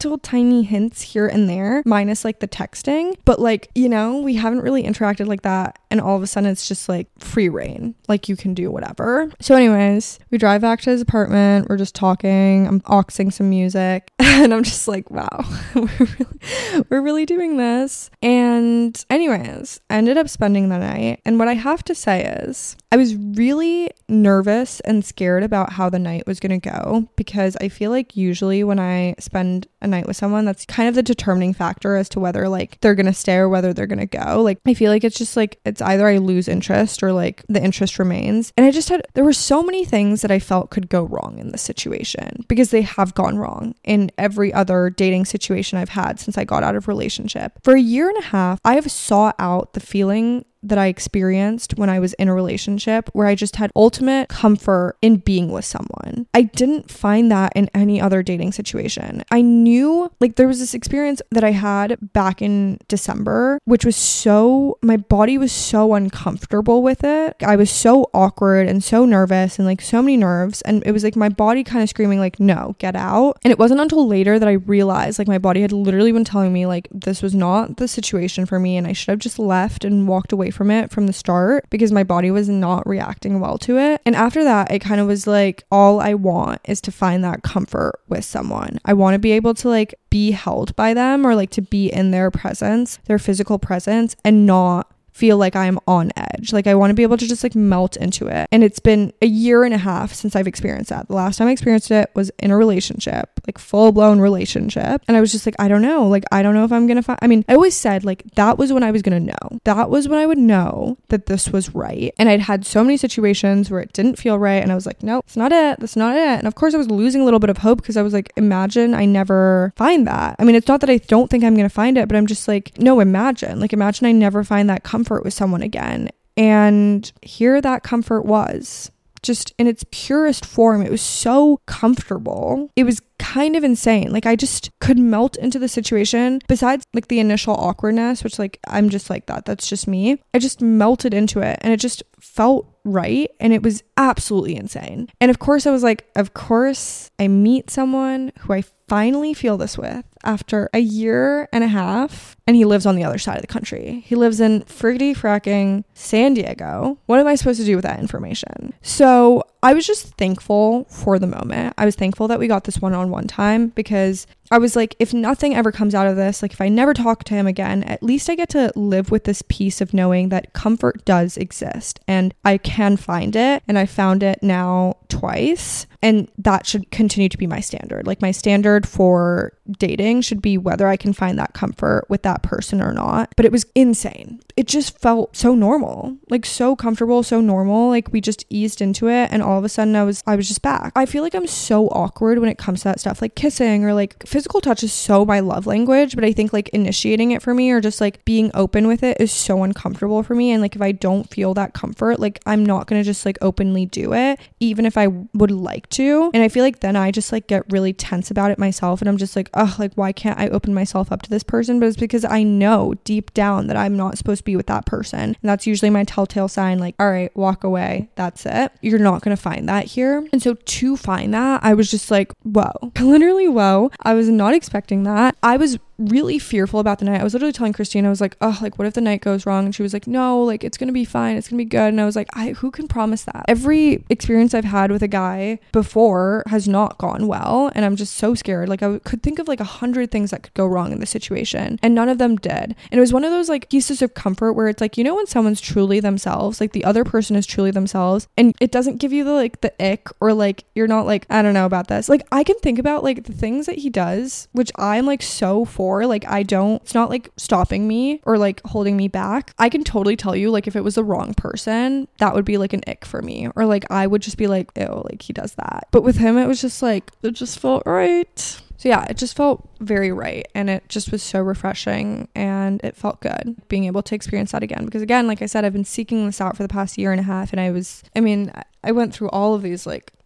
little tiny hints here and there, minus like the texting. But like, you know, we haven't really interacted like that. And all of a sudden it's just like free reign. Like you can do whatever. So anyways, we drive back to his apartment. We're just talking. I'm auxing some music. And I'm just like, wow, we're really, we're really doing this. And anyways, I ended up spending the night. And what I have to say is I was really nervous and scared about how the night was going to go, because I feel like usually when I spend a night with someone, that's kind of the determining factor as to whether like they're going to stay or whether they're going to go. Like I feel like it's just like, it's either I lose interest or like the interest remains. And I just had, there were so many things that I felt could go wrong in this situation, because they have gone wrong in every other dating situation I've had since I got out of relationship. For a year and a half, I have sought out the feeling that I experienced when I was in a relationship where I just had ultimate comfort in being with someone. I didn't find that in any other dating situation. I knew, like, there was this experience that I had back in December, which was so, my body was so uncomfortable with it. I was so awkward and so nervous and like so many nerves. And it was like my body kind of screaming like, no, get out. And it wasn't until later that I realized like my body had literally been telling me like this was not the situation for me and I should have just left and walked away from it from the start, because my body was not reacting well to it. And after that, it kind of was like, all I want is to find that comfort with someone. I want to be able to like be held by them, or like to be in their presence, their physical presence, and not feel like I'm on edge. Like I want to be able to just like melt into it. And it's been a year and a half since I've experienced that. The last time I experienced it was in a relationship, like full blown relationship. And I was just like, I don't know. Like, I don't know if I'm going to find, I mean, I always said like that was when I was going to know. That was when I would know that this was right. And I'd had so many situations where it didn't feel right. And I was like, nope, it's not it. That's not it. And of course I was losing a little bit of hope, because I was like, imagine I never find that. I mean, it's not that I don't think I'm going to find it, but I'm just like, no, imagine, like imagine I never find that comfort with someone again. And here that comfort was, just in its purest form. It was so comfortable. It was kind of insane. Like I just could melt into the situation. Besides like the initial awkwardness, which like I'm just like that. That's just me. I just melted into it and it just felt right. And it was absolutely insane. And of course I was like, of course I meet someone who I finally feel this with after a year and a half, and he lives on the other side of the country. He lives in friggity fracking San Diego. What am I supposed to do with that information? So I was just thankful for the moment. I was thankful that we got this one-on-one time, because I was like, if nothing ever comes out of this, like if I never talk to him again, at least I get to live with this piece of knowing that comfort does exist and I can find it. And I found it now twice. And that should continue to be my standard. Like my standard for dating should be whether I can find that comfort with that person or not. But it was insane. It just felt so normal, like so comfortable, so normal. Like we just eased into it, and all of a sudden I was I was just back. I feel like I'm so awkward when it comes to that stuff, like kissing or like physical touch is so my love language, but I think like initiating it for me or just like being open with it is so uncomfortable for me. And like if I don't feel that comfort, like I'm not gonna just like openly do it, even if I would like to. And I feel like then I just like get really tense about it myself, and I'm just like, oh, like why can't I open myself up to this person? But it's because I know deep down that I'm not supposed to be with that person, and that's usually my telltale sign, like, all right, walk away, that's it. You're not gonna find that here. And so to find that, I was just like, whoa, literally whoa. I was not expecting that. I was really fearful about the night. I was literally telling Christine, I was like, oh, like what if the night goes wrong? And she was like, no, like it's gonna be fine, it's gonna be good. And I was like, I who can promise that? Every experience I've had with a guy before has not gone well, and I'm just so scared. Like I could think of like a hundred things that could go wrong in the situation, and none of them did. And it was one of those like pieces of comfort where it's like, you know, when someone's truly themselves, like the other person is truly themselves, and it doesn't give you the like the ick, or like you're not like, I don't know about this. Like I can think about like the things that he does, which I'm like so for. Like I don't, it's not like stopping me or like holding me back. I can totally tell you, like if it was the wrong person, that would be like an ick for me, or like I would just be like, ew, like he does that. But with him, it was just like, it just felt right. So yeah, it just felt very right, and it just was so refreshing, and it felt good being able to experience that again, because again, like I said, I've been seeking this out for the past year and a half, and I was, I mean, I went through all of these like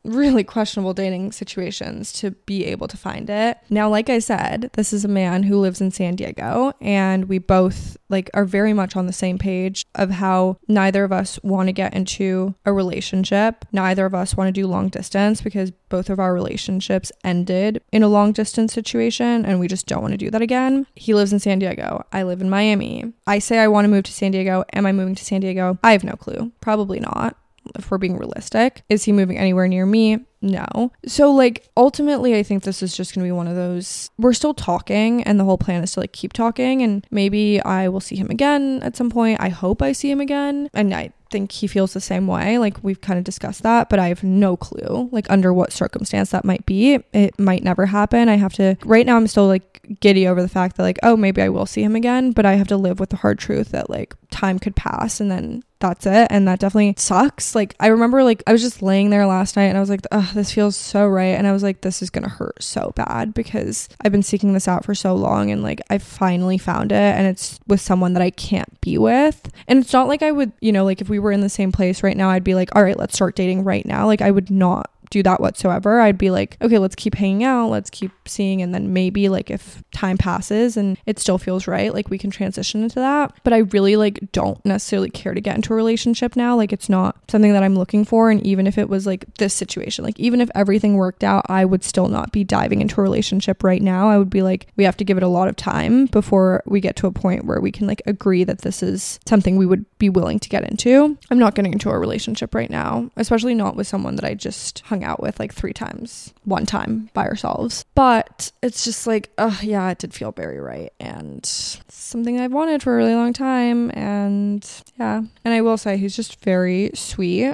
really questionable dating situations to be able to find it. Now, like I said, this is a man who lives in San Diego, and we both like are very much on the same page of how neither of us want to get into a relationship. Neither of us want to do long distance because both of our relationships ended in a long distance situation, and we just don't want to do that again. He lives in San Diego. I live in Miami. I say I want to move to San Diego. Am I moving to San Diego? I have no clue. Probably not, if we're being realistic. Is he moving anywhere near me? No. So like ultimately I think this is just gonna be one of those, we're still talking and the whole plan is to like keep talking, and maybe I will see him again at some point. I hope I see him again, and I think he feels the same way. Like we've kind of discussed that, but I have no clue like under what circumstance that might be. It might never happen. I have to, right now I'm still like giddy over the fact that like, oh, maybe I will see him again, but I have to live with the hard truth that like time could pass and then that's it. And that definitely sucks. Like I remember like I was just laying there last night and I was like, oh, this feels so right. And I was like, this is gonna hurt so bad because I've been seeking this out for so long, and like I finally found it, and it's with someone that I can't be with. And it's not like I would, you know, like if we were in the same place right now, I'd be like, all right, let's start dating right now. Like I would not do that whatsoever. I'd be like, okay, let's keep hanging out, let's keep seeing, and then maybe like if time passes and it still feels right, like we can transition into that. But I really like don't necessarily care to get into a relationship now. Like it's not something that I'm looking for. And even if it was like this situation, like even if everything worked out, I would still not be diving into a relationship right now. I would be like, we have to give it a lot of time before we get to a point where we can like agree that this is something we would be willing to get into. I'm not getting into a relationship right now, especially not with someone that I just hung out with like three times, one time by ourselves. But it's just like, oh yeah, it did feel very right, and it's something I've wanted for a really long time. And yeah, and I will say he's just very sweet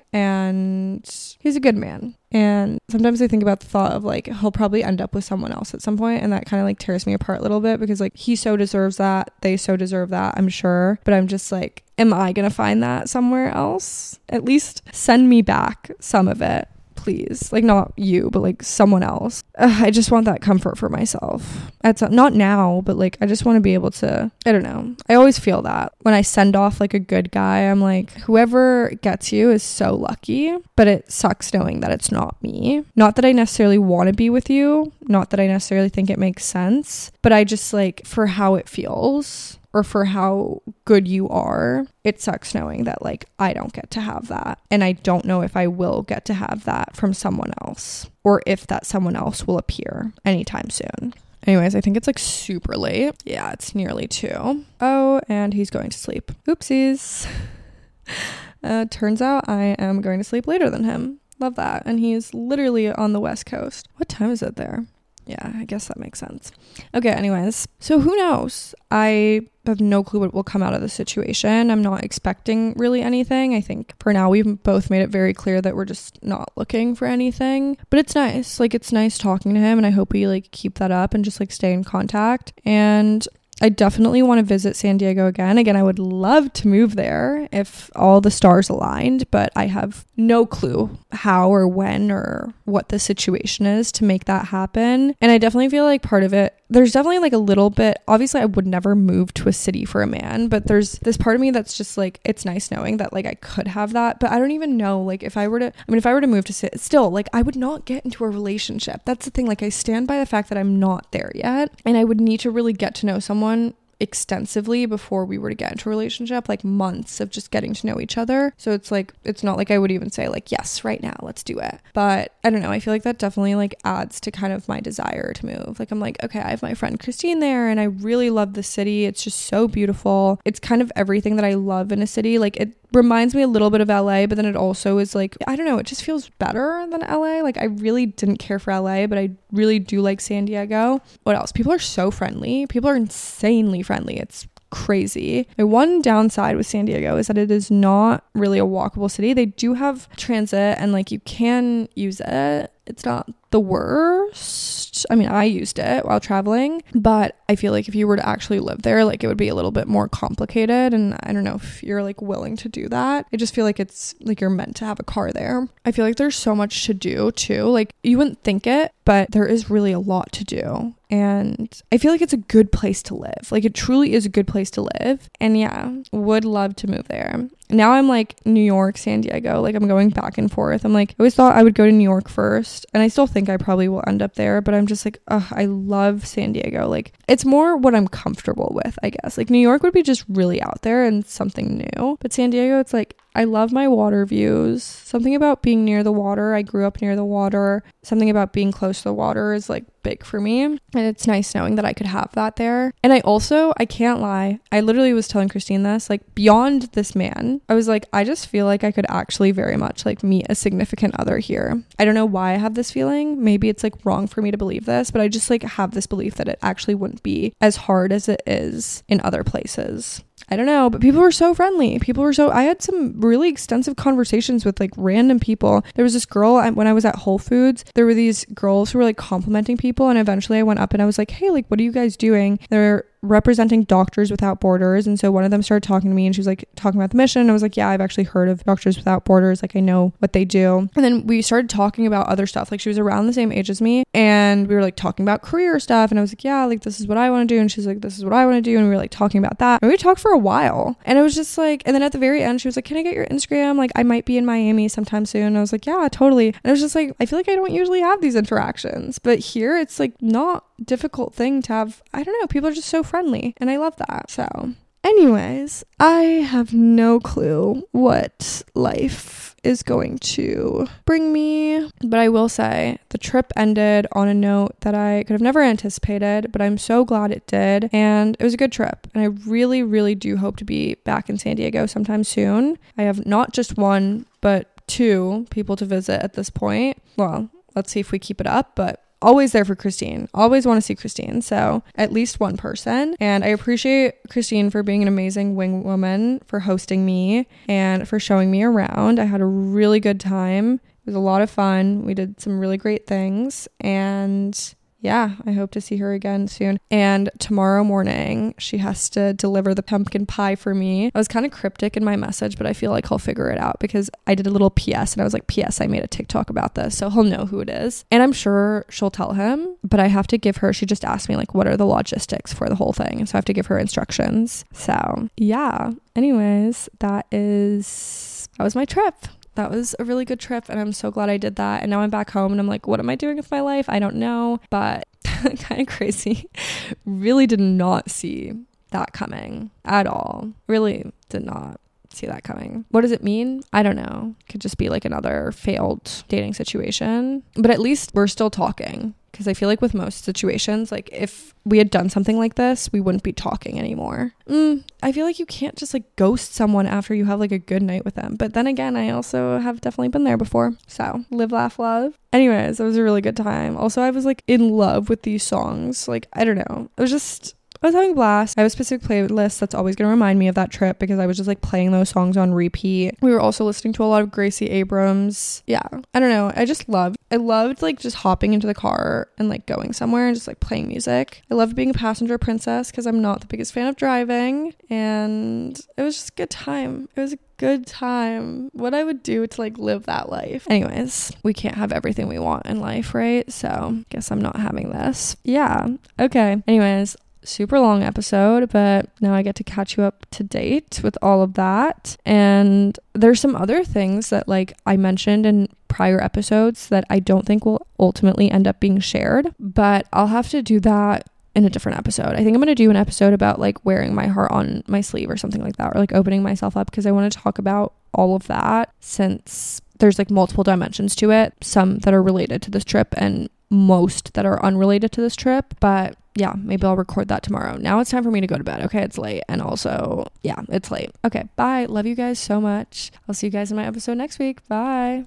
and he's a good man. And sometimes I think about the thought of like he'll probably end up with someone else at some point, and that kind of like tears me apart a little bit because like he so deserves that, they so deserve that, I'm sure. But I'm just like, am I gonna find that somewhere else? At least send me back some of it, please. Like not you, but like someone else. Ugh, I just want that comfort for myself. It's not now, but like I just want to be able to, I don't know. I always feel that when I send off like a good guy, I'm like, whoever gets you is so lucky, but it sucks knowing that it's not me. Not that I necessarily want to be with you, not that I necessarily think it makes sense, but I just like for how it feels, or for how good you are, it sucks knowing that like I don't get to have that. And I don't know if I will get to have that from someone else, or if that someone else will appear anytime soon. Anyways, I think it's like super late. Yeah, it's nearly two. Oh, and he's going to sleep. Oopsies. Uh, turns out I am going to sleep later than him. Love that. And he's literally on the West Coast. What time is it there? Yeah, I guess that makes sense. Okay, anyways, so who knows? I have no clue what will come out of the situation. I'm not expecting really anything. I think for now we've both made it very clear that we're just not looking for anything. But it's nice. Like it's nice talking to him, and I hope we like keep that up and just like stay in contact. And I definitely want to visit San Diego again. Again, I would love to move there if all the stars aligned, but I have no clue how or when or what the situation is to make that happen. And I definitely feel like part of it, there's definitely like a little bit, obviously I would never move to a city for a man, but there's this part of me that's just like, it's nice knowing that like I could have that, but I don't even know, like if I were to, I mean, if I were to move to city, still like I would not get into a relationship. That's the thing. Like I stand by the fact that I'm not there yet, and I would need to really get to know someone extensively before we were to get into a relationship, like months of just getting to know each other. So it's like, it's not like I would even say like, yes, right now, let's do it. But I don't know, I feel like that definitely like adds to kind of my desire to move. Like I'm like, okay, I have my friend Christine there, and I really love the city. It's just so beautiful. It's kind of everything that I love in a city. Like it reminds me a little bit of L A, but then it also is like, I don't know, it just feels better than L A. Like I really didn't care for L A, but I really do like San Diego. What else? People are so friendly. People are insanely friendly. It's crazy. My one downside with San Diego is that it is not really a walkable city. They do have transit and like you can use it. It's not the worst. I mean, I used it while traveling, but I feel like if you were to actually live there, like it would be a little bit more complicated. And I don't know if you're like willing to do that. I just feel like it's like you're meant to have a car there. I feel like there's so much to do too. Like you wouldn't think it, but there is really a lot to do. And I feel like it's a good place to live. Like it truly is a good place to live. And yeah, would love to move there. Now I'm like New York, San Diego. Like I'm going back and forth. I'm like, I always thought I would go to New York first. And I still think I probably will end up there. But I'm just like, ugh, I love San Diego. Like it's more what I'm comfortable with, I guess. Like New York would be just really out there and something new. But San Diego, it's like, I love my water views. Something about being near the water. I grew up near the water. Something about being close to the water is like big for me. And it's nice knowing that I could have that there. And I also, I can't lie, I literally was telling Christine this, like beyond this man, I was like, I just feel like I could actually very much like meet a significant other here. I don't know why I have this feeling. Maybe it's like wrong for me to believe this, but I just like have this belief that it actually wouldn't be as hard as it is in other places. I don't know, but people were so friendly. People were so, I had some really extensive conversations with like random people. There was this girl, I, when I was at Whole Foods, there were these girls who were like complimenting people. And eventually I went up and I was like, hey, like, what are you guys doing? They're representing Doctors Without Borders. And so one of them started talking to me and she was like talking about the mission. And I was like, yeah, I've actually heard of Doctors Without Borders. Like I know what they do. And then we started talking about other stuff. Like she was around the same age as me and we were like talking about career stuff. And I was like, yeah, like this is what I want to do. And she's like, this is what I want to do. And we were like talking about that. And we talked for a while. And it was just like, and then at the very end, she was like, can I get your Instagram? Like I might be in Miami sometime soon. And I was like, yeah, totally. And it was just like, I feel like I don't usually have these interactions, but here it's like not difficult thing to have. I don't know, people are just so friendly and I love that. So anyways, I have no clue what life is going to bring me, but I will say the trip ended on a note that I could have never anticipated, but I'm so glad it did, and it was a good trip, and I really really do hope to be back in San Diego sometime soon. I have not just one but two people to visit at this point. Well, let's see if we keep it up, but always there for Christine. Always want to see Christine. So at least one person. And I appreciate Christine for being an amazing wing woman, for hosting me and for showing me around. I had a really good time. It was a lot of fun. We did some really great things. And yeah, I hope to see her again soon. And tomorrow morning, she has to deliver the pumpkin pie for me. I was kind of cryptic in my message, but I feel like he'll figure it out because I did a little P S and I was like, P S, I made a TikTok about this. So he'll know who it is. And I'm sure she'll tell him, but I have to give her, she just asked me like, what are the logistics for the whole thing? And so I have to give her instructions. So yeah, anyways, that is, that was my trip. That was a really good trip and I'm so glad I did that. And now I'm back home and I'm like, what am I doing with my life? I don't know, but kind of crazy. Really did not see that coming at all. Really did not see that coming. What does it mean? I don't know. Could just be like another failed dating situation. But at least we're still talking. Because I feel like with most situations, like if we had done something like this, we wouldn't be talking anymore. Mm, I feel like you can't just like ghost someone after you have like a good night with them. But then again, I also have definitely been there before. So live, laugh, love. Anyways, it was a really good time. Also, I was like in love with these songs. Like, I don't know. It was just... I was having a blast. I have a specific playlist that's always going to remind me of that trip because I was just like playing those songs on repeat. We were also listening to a lot of Gracie Abrams. Yeah, I don't know. I just loved, I loved like just hopping into the car and like going somewhere and just like playing music. I loved being a passenger princess because I'm not the biggest fan of driving. And it was just a good time. It was a good time. What I would do to like live that life. Anyways, we can't have everything we want in life, right? So guess I'm not having this. Yeah. Okay. Anyways, super long episode, but now I get to catch you up to date with all of that. And there's some other things that like I mentioned in prior episodes that I don't think will ultimately end up being shared, but I'll have to do that in a different episode. I think I'm going to do an episode about like wearing my heart on my sleeve or something like that, or like opening myself up, because I want to talk about all of that since there's like multiple dimensions to it, some that are related to this trip and most that are unrelated to this trip. But yeah, maybe I'll record that tomorrow. Now it's time for me to go to bed. Okay, it's late. And also, yeah, it's late. Okay, bye. Love you guys so much. I'll see you guys in my episode next week. Bye.